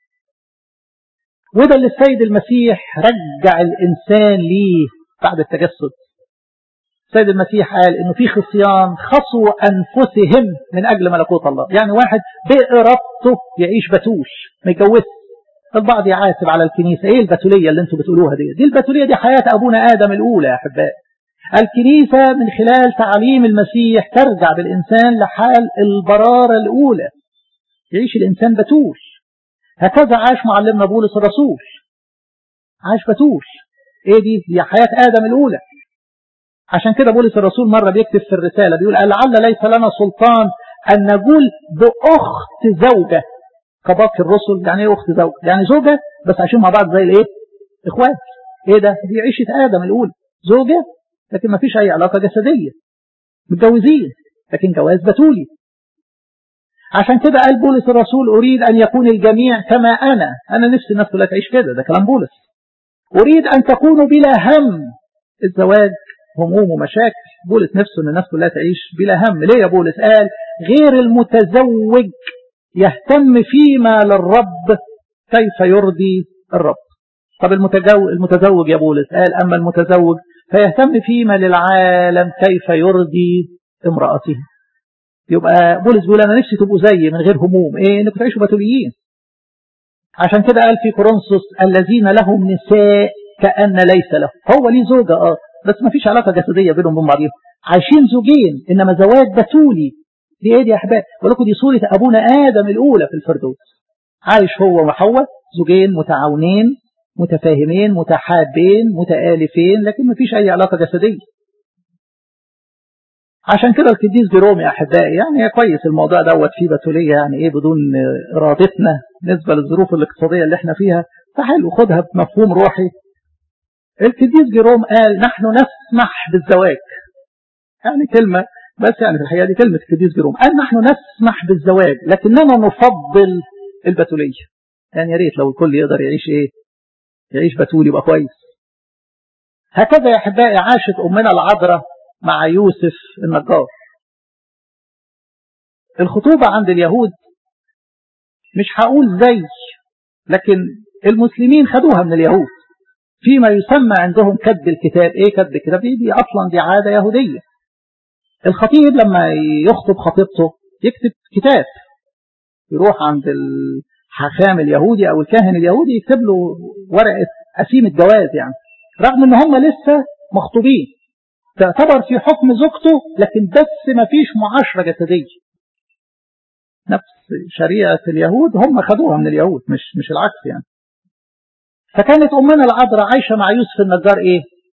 وده اللي السيد المسيح رجع الإنسان ليه بعد التجسد. السيد المسيح قال إنه في خصيان خصوا أنفسهم من أجل ملكوت الله. يعني واحد بإرادته يعيش بتول ما يتجوزش. البعض يعاتب على الكنيسة، إيه البتولية اللي أنتم بتقولوها دي البتولية دي حياة أبونا آدم الأولى يا أحبائي. الكنيسة من خلال تعليم المسيح ترجع بالإنسان لحال البرارة الأولى، يعيش الإنسان بتول. هكذا عاش معلمنا بولس الرسول، عاش بتول. إيه دي حياة آدم الأولى. عشان كده بولس الرسول مرة بيكتب في الرسالة بيقول لعل ليس لنا سلطان أن نقول بأخت زوجة كباقي الرسل. يعني إيه أخت زوجة؟ يعني زوجة بس عايشين مع بعض زي الإيه؟ إخوات. إيه ده؟ دي عيشة آدم الأولى، زوجة لكن ما فيش أي علاقة جسدية، متجوزين لكن جواز بتولي. عشان كده قال بولس الرسول أريد أن يكون الجميع كما أنا نفسي الناس كلها تعيش كده. ده كلام بولس. أريد أن تكونوا بلا هم. الزواج هموم ومشاكل، بولس نفسه أن الناس كلها تعيش بلا هم. ليه يا بولس؟ قال غير المتزوج يهتم فيما للرب كيف يرضي الرب. طب المتزوج يا بولس قال أما المتزوج فيهتم فيما للعالم كيف يرضي امرأته. يبقى بولس بيقول أنا نفسي تبقوا زيي من غير هموم، إيه؟ إنكم تعيشوا بتوليين. عشان كده قال في كورنثوس الذين لهم نساء كأن ليس لهم. هو ليه زوجة بس ما فيش علاقة جسدية بينهم وبين بعضهم، عايشين زوجين، إنما زواج بتولي. دي إيه دي يا أحباب؟ بقول لكم دي صورة أبونا آدم الأولى في الفردوس. عايش هو وحواء زوجين متعاونين متفاهمين متحابين متآلفين، لكن ما فيش أي علاقة جسدية. عشان كده القديس جيروم يا أحبائي، يعني كويس الموضوع دوت فيه بتولية، يعني إيه بدون إرادتنا بالنسبة للظروف الاقتصادية اللي احنا فيها، فحلو خدها بمفهوم روحي. القديس جيروم قال نحن نسمح بالزواج، يعني كلمة بس، يعني في الحقيقة دي كلمة القديس جيروم، قال نحن نسمح بالزواج لكننا نفضل البتولية. يعني يا ريت لو الكل يقدر يعيش إيه؟ يعيش بتولي يبقى كويس. هكذا يا أحبائي عاشت أمنا العذراء مع يوسف النجار. الخطوبة عند اليهود مش هقول زي، لكن المسلمين خدوها من اليهود فيما يسمى عندهم كتب الكتاب. ايه كتب الكتاب؟ دي اصلا دي عادة يهودية. الخطيب لما يخطب خطيبته يكتب كتاب، يروح عند الحاخام اليهودي او الكاهن اليهودي يكتب له ورقة قسيمة جواز، يعني رغم ان هم لسه مخطوبين تعتبر في حكم زوجته، لكن بس ما فيش معاشرة جسدية. نفس شريعة اليهود هم خدوها من اليهود، مش العكس يعني. فكانت أمنا العذراء عايشة مع يوسف النجار ايه؟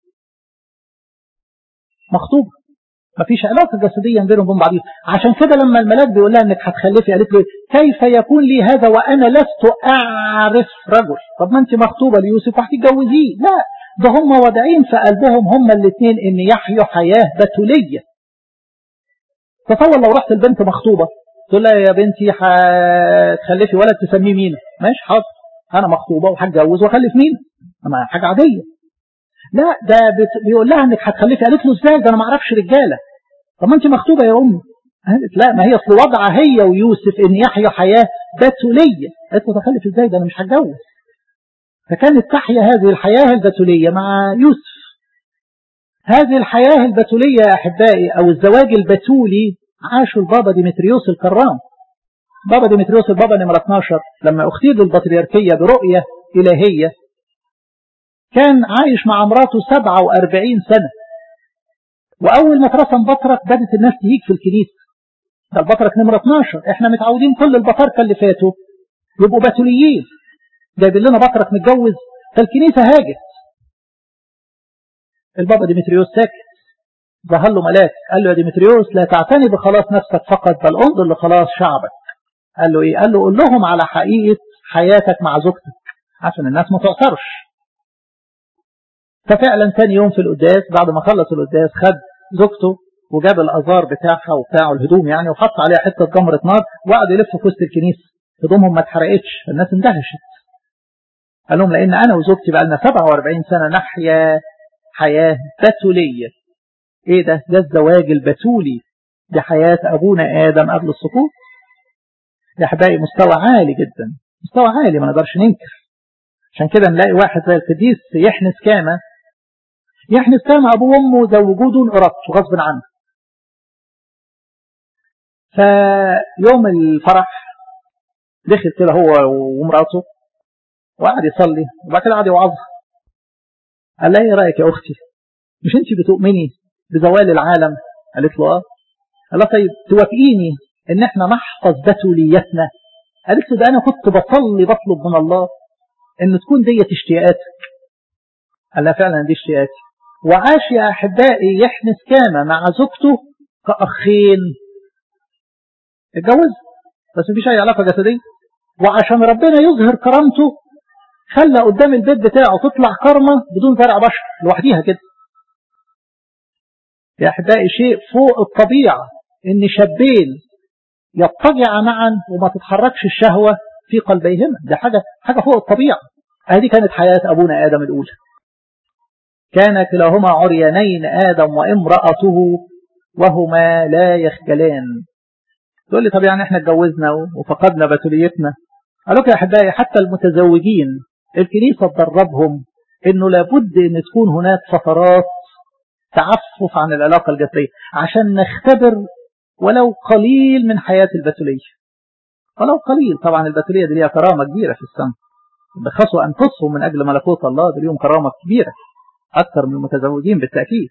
مخطوبة، ما فيش علاقة جسدية بينهم وبين بعضهم. عشان كده لما الملاك بيقول لها انك هتخلفي، قالت له كيف يكون لي هذا وانا لست اعرف رجل؟ طب ما انت مخطوبة ليوسف وهتتجوزيه. لا، ده هم واضعين في قلبهم هم الاثنين ان يحيوا حياة بتولية. تصور لو رحت البنت مخطوبة تقول لها يا بنتي هتخلفي ولد تسميه مين؟ ماشي حاضر، انا مخطوبة وهتجوز واخلف مين؟ ما حاجة عادية. لا، ده بيقول لها انك هتخلفي. قالت له ازاي؟ ده انا ما اعرفش رجالة. طب ما انت مخطوبة يا امي. قالت لا، ما هي اصل وضعها هي ويوسف ان يحيوا حياة بتولية. قالت له تخلف ازاي؟ ده انا مش هتجوز. فكانت تحيا هذه الحياة البتولية مع يوسف. هذه الحياة البتولية يا أحبائي أو الزواج البتولي عاشوا البابا ديمتريوس الكرام. بابا ديمتريوس البابا نمرة 12 لما اختير البطريركية برؤية إلهية كان عايش مع مراته 47 سنة، وأول ما اترسم بطرك بدت الناس تهيج في الكنيسة. ده البطرك نمرة 12، احنا متعودين كل البطاركة اللي فاتوا يبقوا بتوليين، جايبين لنا بطرك متجوز، فالكنيسة هاجت. البابا ديمتريوس ساكت. ظهر له ملاك قال له يا ديمتريوس لا تعتني بخلاص نفسك فقط بل انظر لخلاص شعبك. قال له ايه؟ قال له قول لهم على حقيقة حياتك مع زوجتك عشان الناس ما تعثرش. ففعلا ثاني يوم في القداس بعد ما خلص القداس خد زوجته وجاب الازار بتاعها وبتاعه الهدوم يعني، وحط عليها حته جمره نار وقعد يلف في وسط الكنيسه. هدومهم ما اتحرقتش، الناس اندهشت. قال لهم لان انا وزوجتي بقى لنا 47 سنه نحيا حياه بتوليه. ايه ده؟ ده الزواج البتولي، دي حياه ابونا ادم قبل السقوط. يا احبائي مستوى عالي جدا، مستوى عالي ما نقدرش ننكر. عشان كده نلاقي واحد زي القديس يحنس كامة. يحنس كامة ابوه وامه زوجوه دون ارادته غصب عنه. فيوم الفرح دخل كده هو ومراته وقعد يصلي وبعد كده قعد يوعظها. قال لها ايه رايك يا اختي؟ مش انت بتؤمني بزوال العالم؟ قالت له اه. قال لها طيب توافقيني ان احنا نحفظ بتوليتنا؟ قالت له ده انا كنت بصلي بطلب من الله ان تكون ديت اشتياقاتك. قال لها فعلا دي اشتياقاتي. وعاش يا احبائي يحنس كامة مع زوجته كاخين. اتجوز بس مفيش اي علاقه جسديه، وعشان ربنا يظهر كرامته خلى قدام البيت بتاعه تطلع كرمه بدون زرع بشر لوحديها كده. يا احبائي شيء فوق الطبيعه ان شابين يضطجعا معا وما تتحركش الشهوه في قلبيهما، ده حاجه فوق الطبيعه. هذه كانت حياه ابونا ادم الاولى. كان كلاهما عريانين ادم وامراته وهما لا يخجلان. تقول لي طب يعني احنا اتجوزنا وفقدنا بتوليتنا. قال لك يا احبائي حتى المتزوجين الكنيسه تدربهم انه لابد ان تكون هناك فترات تعفف عن العلاقه الجسديه عشان نختبر ولو قليل من حياة البتولية، ولو قليل. طبعا البتولية دي ليها كرامة كبيرة في السماء، بخصوا أنفسهم من أجل ملكوت الله، دي ليهم كرامة كبيرة أكثر من المتزوجين بالتأكيد.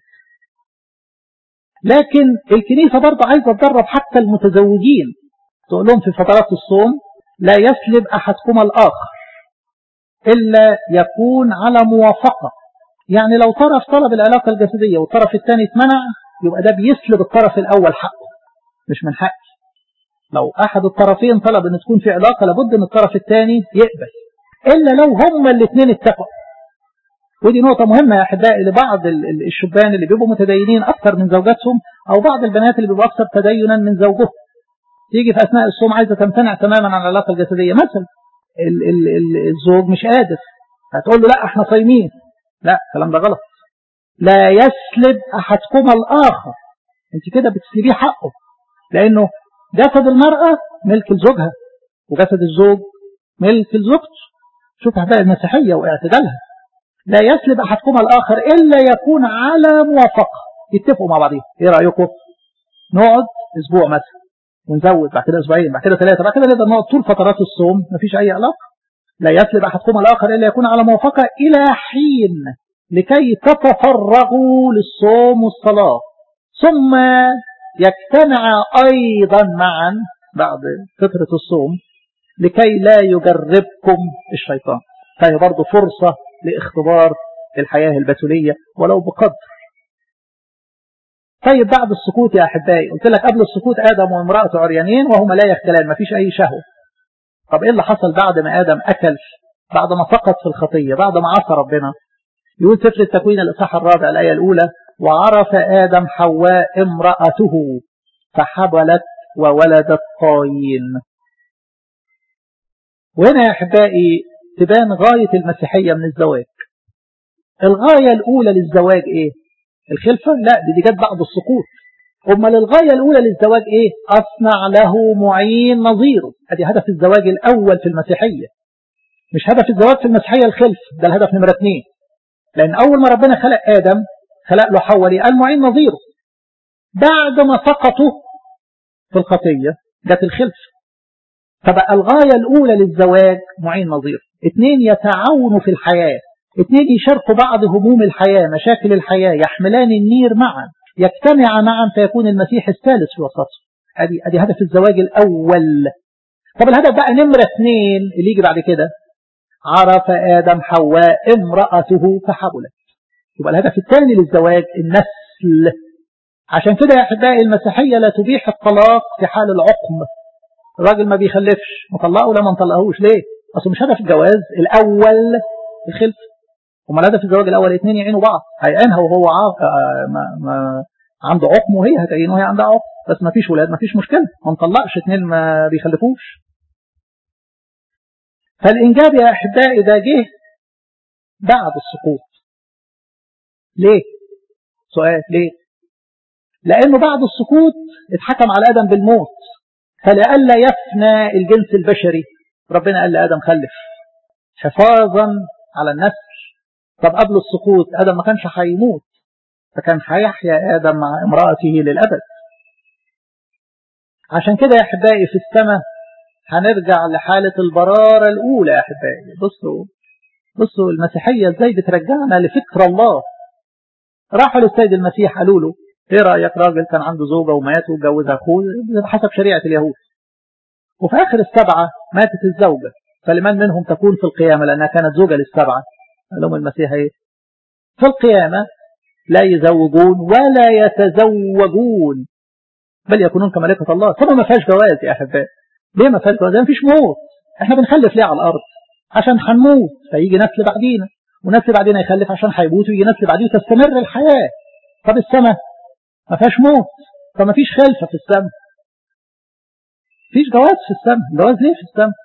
لكن الكنيسة برضه عايزة تدرب حتى المتزوجين، تقول لهم في فترات الصوم لا يسلب أحدكم الآخر إلا يكون على موافقة. يعني لو طرف طلب العلاقة الجسدية والطرف الثاني اتمنع، يبقى ده بيسلب الطرف الأول حقه، مش من حقي. لو أحد الطرفين طلب أن تكون في علاقة، لابد أن الطرف الثاني يقبل، إلا لو هما الاثنين اتفقوا. ودي نقطة مهمة يا أحبائي لبعض الشبان اللي بيبقوا متدينين أكثر من زوجاتهم، أو بعض البنات اللي بيبقوا أكثر تدينا من زوجهم. تيجي في أثناء الصوم عايزة تمتنع تماما عن العلاقة الجسدية مثلا، الزوج مش قادر، هتقول له لا احنا صايمين. لا، الكلام ده غلط. لا يسلب أحدكم الآخر، انت كده بتسلبيه حقه، لأنه جسد المرأة ملك لزوجها وجسد الزوج ملك لزوجته. شوف أحبائي المسيحية واعتدالها. لا يسلب أحدكم الآخر إلا يكون على موافقة، يتفقوا مع بعضهم. إيه رأيكم؟ نقعد أسبوع مثلا ونزود، بعد كده أسبوعين، بعد كده 3، بعد كده نقدر نقعد طول فترات الصوم مفيش أي علاقة. لا يسلب أحدكم الآخر إلا يكون على موافقة إلى حين لكي تتفرغوا للصوم والصلاة، ثم يجتمع أيضا معا بعد فترة الصوم لكي لا يجربكم الشيطان. فهي برضو فرصة لاختبار الحياة البتولية ولو بقدر. طيب بعد السقوط يا أحبائي، قلت لك قبل السقوط آدم وامرأته عريانين وهما لا يخجلان، ما فيش أي شهوة. طب إيه اللي حصل بعد ما آدم أكل، بعد ما سقط في الخطية، بعد ما عصى ربنا؟ يقول سفر التكوين الإصحاح 4 الآية الأولى: وعرف آدم حواء امرأته فحبلت وولدت قايين. وهنا يا أحبائي تبان غاية المسيحية من الزواج. الغاية الأولى للزواج إيه؟ الخلفة؟ لا، دي جت بعد السقوط. أمال الغاية الأولى للزواج إيه؟ أصنع له معين نظيره. هذه هدف الزواج الأول في المسيحية. مش هدف الزواج في المسيحية الخلف، ده الهدف نمرة 2. لأن أول ما ربنا خلق آدم خلق له حواء، قال معين نظيره. بعد ما سقطوا في الخطية جت الخلف. فبقى الغاية الأولى للزواج معين نظير. 2 يتعاونوا في الحياة، 2 يشاركوا بعض هموم الحياة، مشاكل الحياة، يحملان النير معا، يجتمع معا فيكون المسيح الثالث في وسطهم. ادي هدف الزواج الأول. طب الهدف بقى نمرة 2 اللي يجي بعد كده: عرف آدم حواء امرأته فحبلت. يبقى الهدف الثاني للزواج النسل. عشان كده يا أحبائي المسيحية لا تبيح الطلاق في حال العقم. الراجل ما بيخلفش، مطلقه ولا ما نطلقهوش ليه؟ أصله مش هدف الجواز الأول الخلف. وما الهدف الزواج الأول 2 يعينوا بعض، هيعينها وهو عنده عقم وهي هتعينه وهي عندها عقم، بس ما فيش ولاد ما فيش مشكلة، ما نطلقش 2 ما بيخلفوش. فالإنجاب يا أحبائي ده جه بعد السقوط. ليه؟ سؤال ليه؟ لأنه بعد السقوط اتحكم على آدم بالموت، فلئلا يفنى الجنس البشري ربنا قال لآدم خلف حفاظا على النسل. طب قبل السقوط آدم ما كانش هيموت، فكان هيحيا آدم مع امرأته للأبد. عشان كده يا أحبائي في السماء هنرجع لحالة البرارة الأولى. يا أحبائي بصوا المسيحية ازاي بترجعنا لفكر الله. راحوا للسيد المسيح قالوا له: ايه رأيك راجل كان عنده زوجة ومات وجوز أخوه حسب شريعة اليهود، وفي آخر السبعة ماتت الزوجة، فلمن منهم تكون في القيامة لأنها كانت زوجة للسبعة؟ قال لهم المسيح ايه؟ في القيامة لا يزوجون ولا يتزوجون بل يكونون كملائكة الله. طبعا ما فيهاش جواز يا أحبائي. ليه ما فيهاش جواز؟ ما فيش موت. احنا بنخلف ليه على الأرض؟ عشان هنموت فيجي نسل بعدينا، ونسل بعدينا يخلف عشان هيموت ويجي نسل بعديه تستمر الحياة. طب السماء ما فيهاش موت، فما فيش خلفة في السماء، فيش جواز في السماء. جواز ليه في السماء؟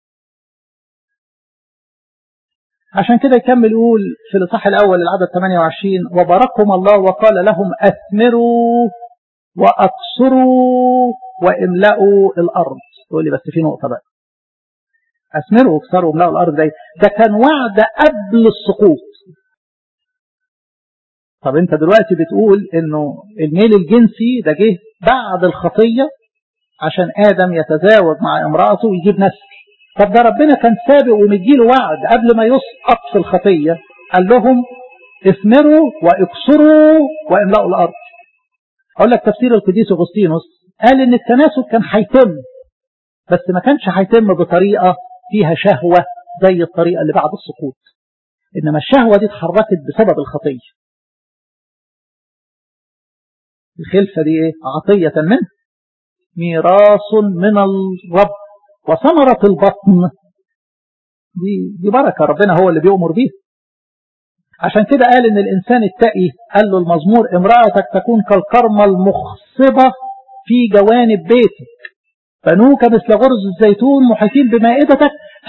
عشان كده يكمل يقول في الإصحاح الأول العدد 28: وباركهم الله وقال لهم أثمروا وأكثروا واملأوا الأرض. تقول لي بس في نقطة بقى، أثمروا وأكثروا واملأوا الأرض ده كان وعد قبل السقوط. طب انت دلوقتي بتقول انه الميل الجنسي ده جه بعد الخطية عشان آدم يتزاوج مع امرأته ويجيب نسل. طب ده ربنا كان سابق ومديله وعد قبل ما يسقط في الخطية، قال لهم اثمروا واكسروا واملأوا الأرض. أقول لك تفسير القديس أغسطينوس، قال إن التناسل كان هيتم، بس ما كانش هيتم بطريقة فيها شهوة زي الطريقة اللي بعد السقوط، إنما الشهوة دي اتحركت بسبب الخطية. الخلفة دي إيه؟ عطية منه، ميراث من الرب، وثمرة البطن دي بركة ربنا هو اللي بيؤمر بيها. عشان كده قال إن الإنسان التقي، قال له المزمور امرأتك تكون كالكرمة المخصبة في جوانب بيتك، بنوك مثل غرز الزيتون محيطين بمائدتك،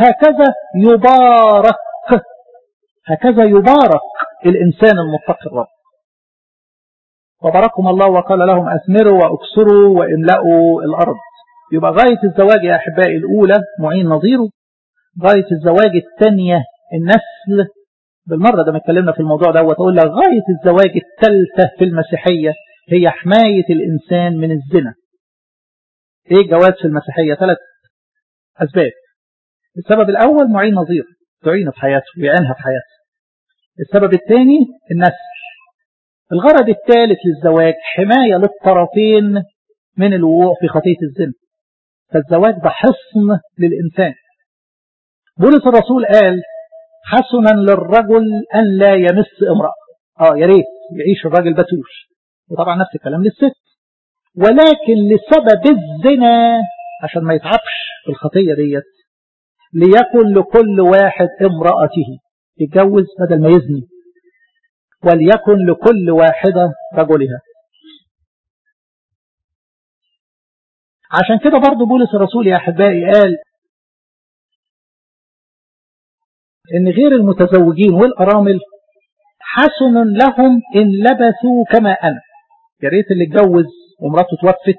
هكذا يبارك الإنسان المتقي الرب. وباركهم الله وقال لهم أثمروا وأكسروا واملأوا الأرض. يبقى غاية الزواج يا أحبائي الأولى معين نظيره، غاية الزواج الثانية النسل. بالمرة ده ما اتكلمنا في الموضوع ده، وتقول لك غاية الزواج الثالثة في المسيحية هي حماية الإنسان من الزنا. ايه الجواز في المسيحية؟ 3 أسباب. السبب الأول معين نظير تعينه في حياته ويعينها في حياته. السبب الثاني النسل. الغرض الثالث للزواج حماية للطرفين من الوقوع في خطية الزنا. فالزواج ده حصن للإنسان. بولس الرسول قال حسنا للرجل أن لا يمس امرأة. يا ريت يعيش الراجل بتول، وطبعا نفس الكلام للست، ولكن لسبب الزنا عشان ما يتعبش في الخطية ديت ليكن لكل واحد امرأته، يتجوز بدل ما يزني، وليكن لكل واحدة رجلها. عشان كده برضو بولس الرسول يا أحبائي قال إن غير المتزوجين والأرامل حسن لهم إن لبثوا كما أنا. يا ريت اللي اتجوز ومراته توفت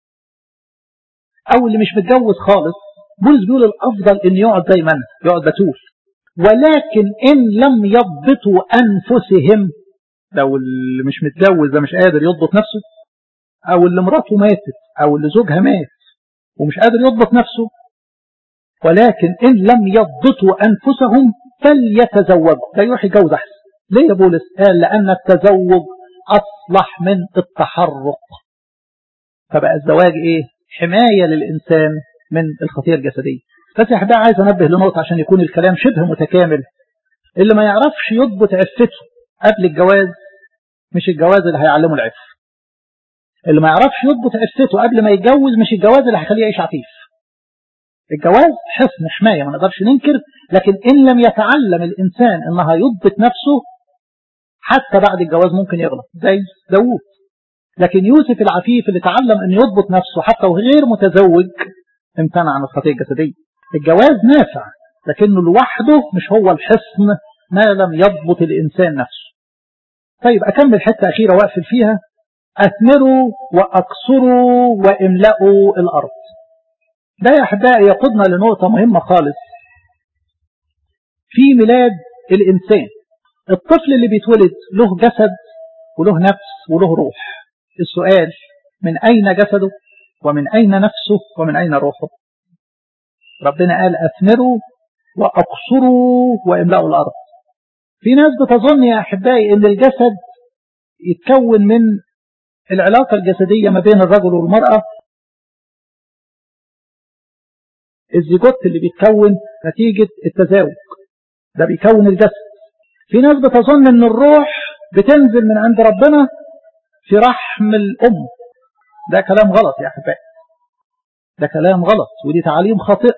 أو اللي مش متجوز خالص، بولس بيقول الأفضل إن يقعد زي ما أنا، يقعد بتول. ولكن إن لم يضبطوا أنفسهم، لو اللي مش متجوز ده مش قادر يضبط نفسه، أو اللي مراته ماتت أو اللي زوجها مات ومش قادر يضبط نفسه، ولكن إن لم يضبطوا أنفسهم فليتزوجوا، لا يروح يتجوز أحسن. ليه يا بولس؟ قال لأن التزوج أصلح من التحرق. فبقى الزواج إيه؟ حماية للإنسان من الخطية الجسدية. بس يا أحبائي عايز أنبه لنقطة عشان يكون الكلام شبه متكامل. اللي ما يعرفش يضبط عفته قبل الجواز مش الجواز اللي هيعلمه العفة. اللي ما يعرفش يضبط عفته قبل ما يتجوز مش الجواز اللي هيخليه يعيش عفيف. الجواز حصن حماية ما نقدرش ننكر، لكن إن لم يتعلم الإنسان إنها يضبط نفسه حتى بعد الجواز ممكن يغلط زي داوود. لكن يوسف العفيف اللي تعلم أن يضبط نفسه حتى وغير متزوج امتنع عن الخطية الجسدية. الجواز نافع لكنه لوحده مش هو الحصن ما لم يضبط الإنسان نفسه. طيب أكمل حتة أخيرة وأقفل فيها. أثمروا وأكسروا واملأوا الأرض. ده يا أحبائي يقودنا لنقطة مهمة خالص في ميلاد الإنسان. الطفل اللي بيتولد له جسد وله نفس وله روح. السؤال من أين جسده ومن أين نفسه ومن أين روحه؟ ربنا قال أثمروا وأكسروا واملأوا الأرض. في ناس بتظن يا أحبائي أن الجسد يتكون من العلاقة الجسدية ما بين الرجل والمرأة، الزيجوت اللي بيتكون نتيجة التزاوج ده بيكون الجسد. في ناس بتظن أن الروح بتنزل من عند ربنا في رحم الأم. ده كلام غلط يا أحبائي، ده كلام غلط ودي تعاليم خاطئة.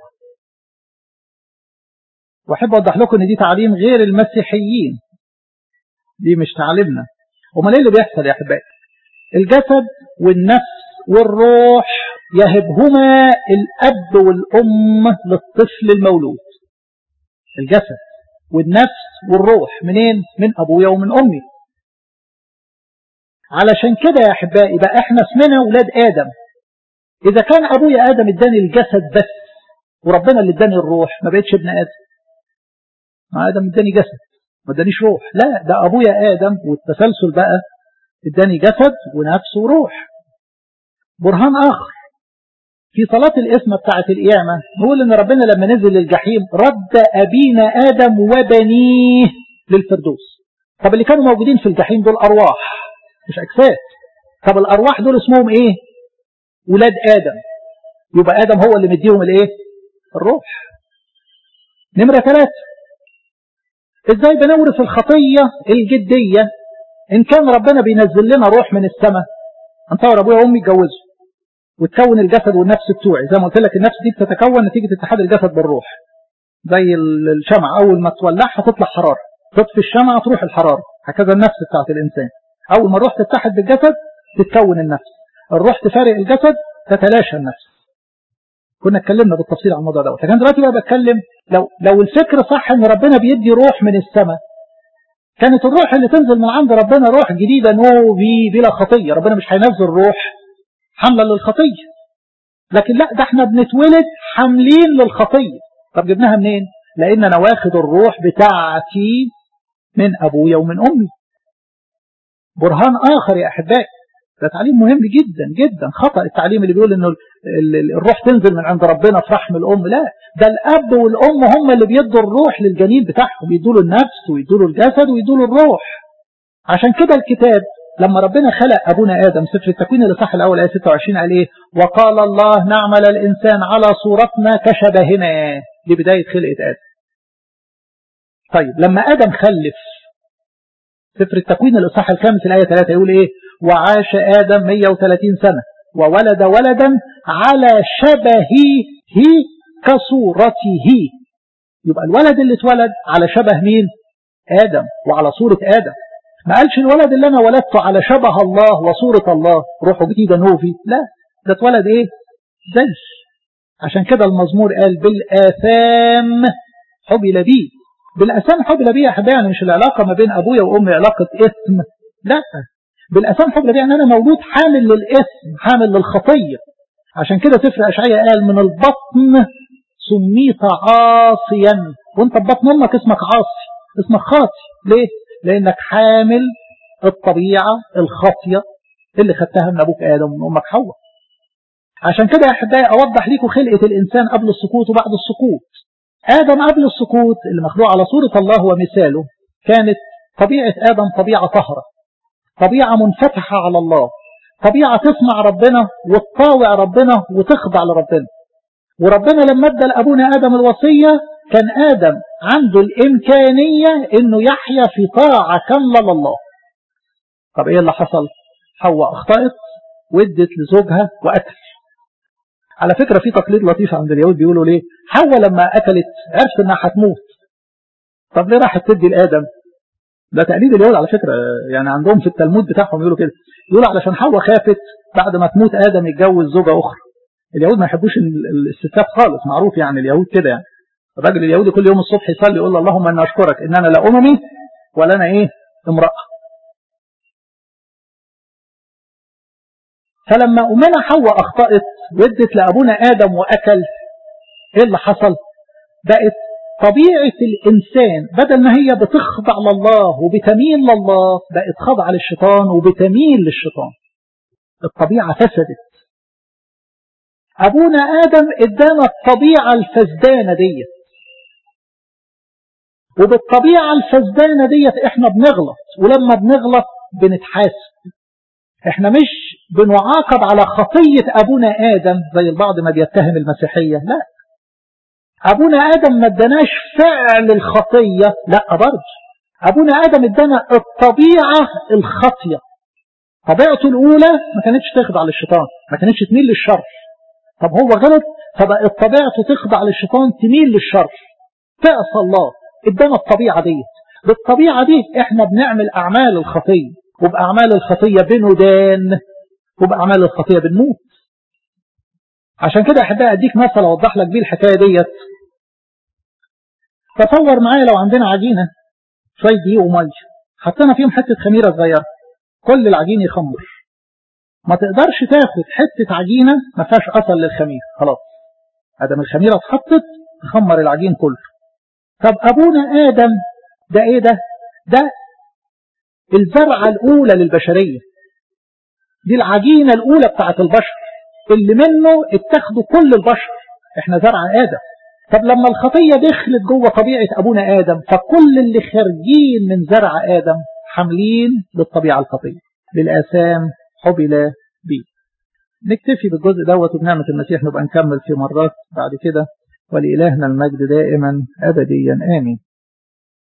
وأحب أوضح لكم أن دي تعاليم غير المسيحيين، دي مش تعاليمنا. وما ايه اللي بيحصل يا أحبائي؟ الجسد والنفس والروح يهبهما الأب والأم للطفل المولود. الجسد والنفس والروح منين؟ من أبويا ومن أمي. علشان كده يا أحبائي بقى احنا اسمنا ولاد آدم. إذا كان أبويا آدم اداني الجسد بس وربنا اللي اداني الروح، ما بقتش ابن آدم. ما آدم اداني جسد ما ادانيش روح، لا ده ابويا ادم والتسلسل بقى اداني جسد ونفس وروح. برهان اخر في صلاة القسمة بتاعة القيامة نقول ان ربنا لما نزل للجحيم رد ابينا ادم وبنيه للفردوس. طب اللي كانوا موجودين في الجحيم دول ارواح مش اجساد. طب الارواح دول اسمهم ايه؟ ولاد ادم. يبقى ادم هو اللي مديهم الايه؟ الروح. نمرة 3 ازاي بنورث الخطية الجدية ان كان ربنا بينزل لنا روح من السماء؟ انتصور ابويا وامي اتجوزوا وتكون الجسد والنفس بتوعي. زي ما قلت لك النفس دي بتتكون نتيجة اتحاد الجسد بالروح، زي الشمعة اول ما تولعها تطلع حرارة، تطفي الشمعة تروح الحرارة. هكذا النفس بتاعت الانسان اول ما الروح تتحد بالجسد تتكون النفس، الروح تفارق الجسد تتلاشى النفس. كنا اتكلمنا بالتفصيل عن الموضوع ده، لكن دلوقتي بقى بتكلم لو الفكر صح ان ربنا بيدي روح من السماء، كانت الروح اللي تنزل من عند ربنا روح جديدة نوبي بلا خطية. ربنا مش هينزل روح حملا للخطية، لكن لا ده احنا بنتولد حاملين للخطية. طب جبناها منين؟ لان انا واخد الروح بتاعتي من ابويا ومن امي. برهان اخر يا احبائي، ده تعليم مهم جدا جدا. خطأ التعليم اللي بيقول انه الروح تنزل من عند ربنا في رحم الام، لا ده الاب والام هم اللي بيدوا الروح للجنين بتاعهم، يدوا له النفس ويدوا له الجسد ويدوا له الروح. عشان كده الكتاب لما ربنا خلق ابونا ادم سفر التكوين الاصحاح الاول ايه 26 قال ايه؟ وقال الله نعمل الانسان على صورتنا كشبهنا. دي بدايه خلقه ادم. طيب لما ادم خلف سفر التكوين الاصحاح الخامس الايه 3 يقول ايه؟ وعاش ادم 130 سنه وولد ولدا على شبهه كصورته. يبقى الولد اللي اتولد على شبه مين؟ ادم وعلى صوره ادم. ما قالش الولد اللي انا ولدته على شبه الله وصورة الله روحه جديدة نوفي، لا ده اتولد ايه؟ زي. عشان كده المزمور قال بالآثام حبل بي. بالآثام حبل بي يا حبايبي، يعني مش العلاقة ما بين ابويا وامي علاقة اسم، لا بالآثام حبل بي يعني انا مولود حامل للاسم، حامل للخطية. عشان كده سفر اشعياء قال من البطن سميت عاصيا، وانت ببطن امك اسمك عاصي، اسمك خاطي. ليه؟ لانك حامل الطبيعة الخاطية اللي خدتها من ابوك ادم ومن امك حواء. عشان كده يا احبائي اوضح لكم خلقة الانسان قبل السقوط وبعد السقوط. ادم قبل السقوط اللي مخلوق على صورة الله ومثاله كانت طبيعة ادم طبيعة طهرة، طبيعة منفتحة على الله، طبيعة تسمع ربنا وتطاوع ربنا وتخضع لربنا. وربنا لما ادى لابونا ادم الوصية كان ادم عنده الامكانية انه يحيا في طاعة كاملة لله. طب ايه اللي حصل؟ حواء اخطأت وادت لزوجها واكل. على فكرة في تقليد لطيف عند اليهود بيقولوا ليه؟ حواء لما اكلت عرفت انها هتموت، طب ليه راحت تدي لادم؟ ده تقليد اليهود على فكرة، يعني عندهم في التلمود بتاعهم يقولوا كده، يقولوا علشان حواء خافت بعد ما تموت ادم يتجوز زوجة اخرى. اليهود ما يحبوش الستات خالص، معروف يعني اليهود كده. يعني الراجل اليهودي كل يوم الصبح يصلي يقول اللهم انا اشكرك ان انا لا اممي ولا انا ايه امرأة. فلما امنا حواء اخطأت وادت لابونا ادم واكل، ايه اللي حصل؟ بقت طبيعة الانسان بدل ما هي بتخضع لله وبتميل لله بقت خاضعة للشيطان وبتميل للشيطان. الطبيعة فسدت. ابونا ادم ادانا الطبيعة الفسدانة ديت، وبالطبيعة الفسدانة ديت احنا بنغلط، ولما بنغلط بنتحاسب. احنا مش بنعاقب على خطية ابونا ادم زي البعض ما بيتهم المسيحية، لا ابونا ادم ما اداناش فعل الخطية، لا برضه ابونا ادم ادانا الطبيعة الخطية. طبيعته الاولى ما كانتش تخضع للشيطان، ما كانتش تميل للشر. طب هو غلط فبقت طبيعته تخضع للشيطان تميل للشر تعصى الله. ادانا الطبيعة دي، بالطبيعة دي احنا بنعمل اعمال الخطية، وبأعمال الخطية بندان، وبأعمال الخطية بنموت. عشان كده أحبائي أديك مثل أوضح لك بيه الحكاية ديت. تصور معايا لو عندنا عجينة شوية دقيق ومية حطينا فيهم حتة خميرة صغيرة، كل العجين يخمر، ما تقدرش تاخد حتة عجينة ما فيهاش أثر للخمير، خلاص أدم الخميرة اتحطت تخمر العجين كله. طب أبونا آدم ده إيه ده؟ ده الزرعة الأولى للبشرية، دي العجينة الأولى بتاعت البشر اللي منه اتخذوا كل البشر، احنا زرع آدم. طب لما الخطية دخلت جوه طبيعة أبونا آدم، فكل اللي خارجين من زرع آدم حاملين للطبيعة الخطية، للآثام حبل بيه. نكتفي بالجزء دوت، وبنعمة المسيح نبقى نكمل في مرات بعد كده، ولإلهنا المجد دائما أبديا آمين.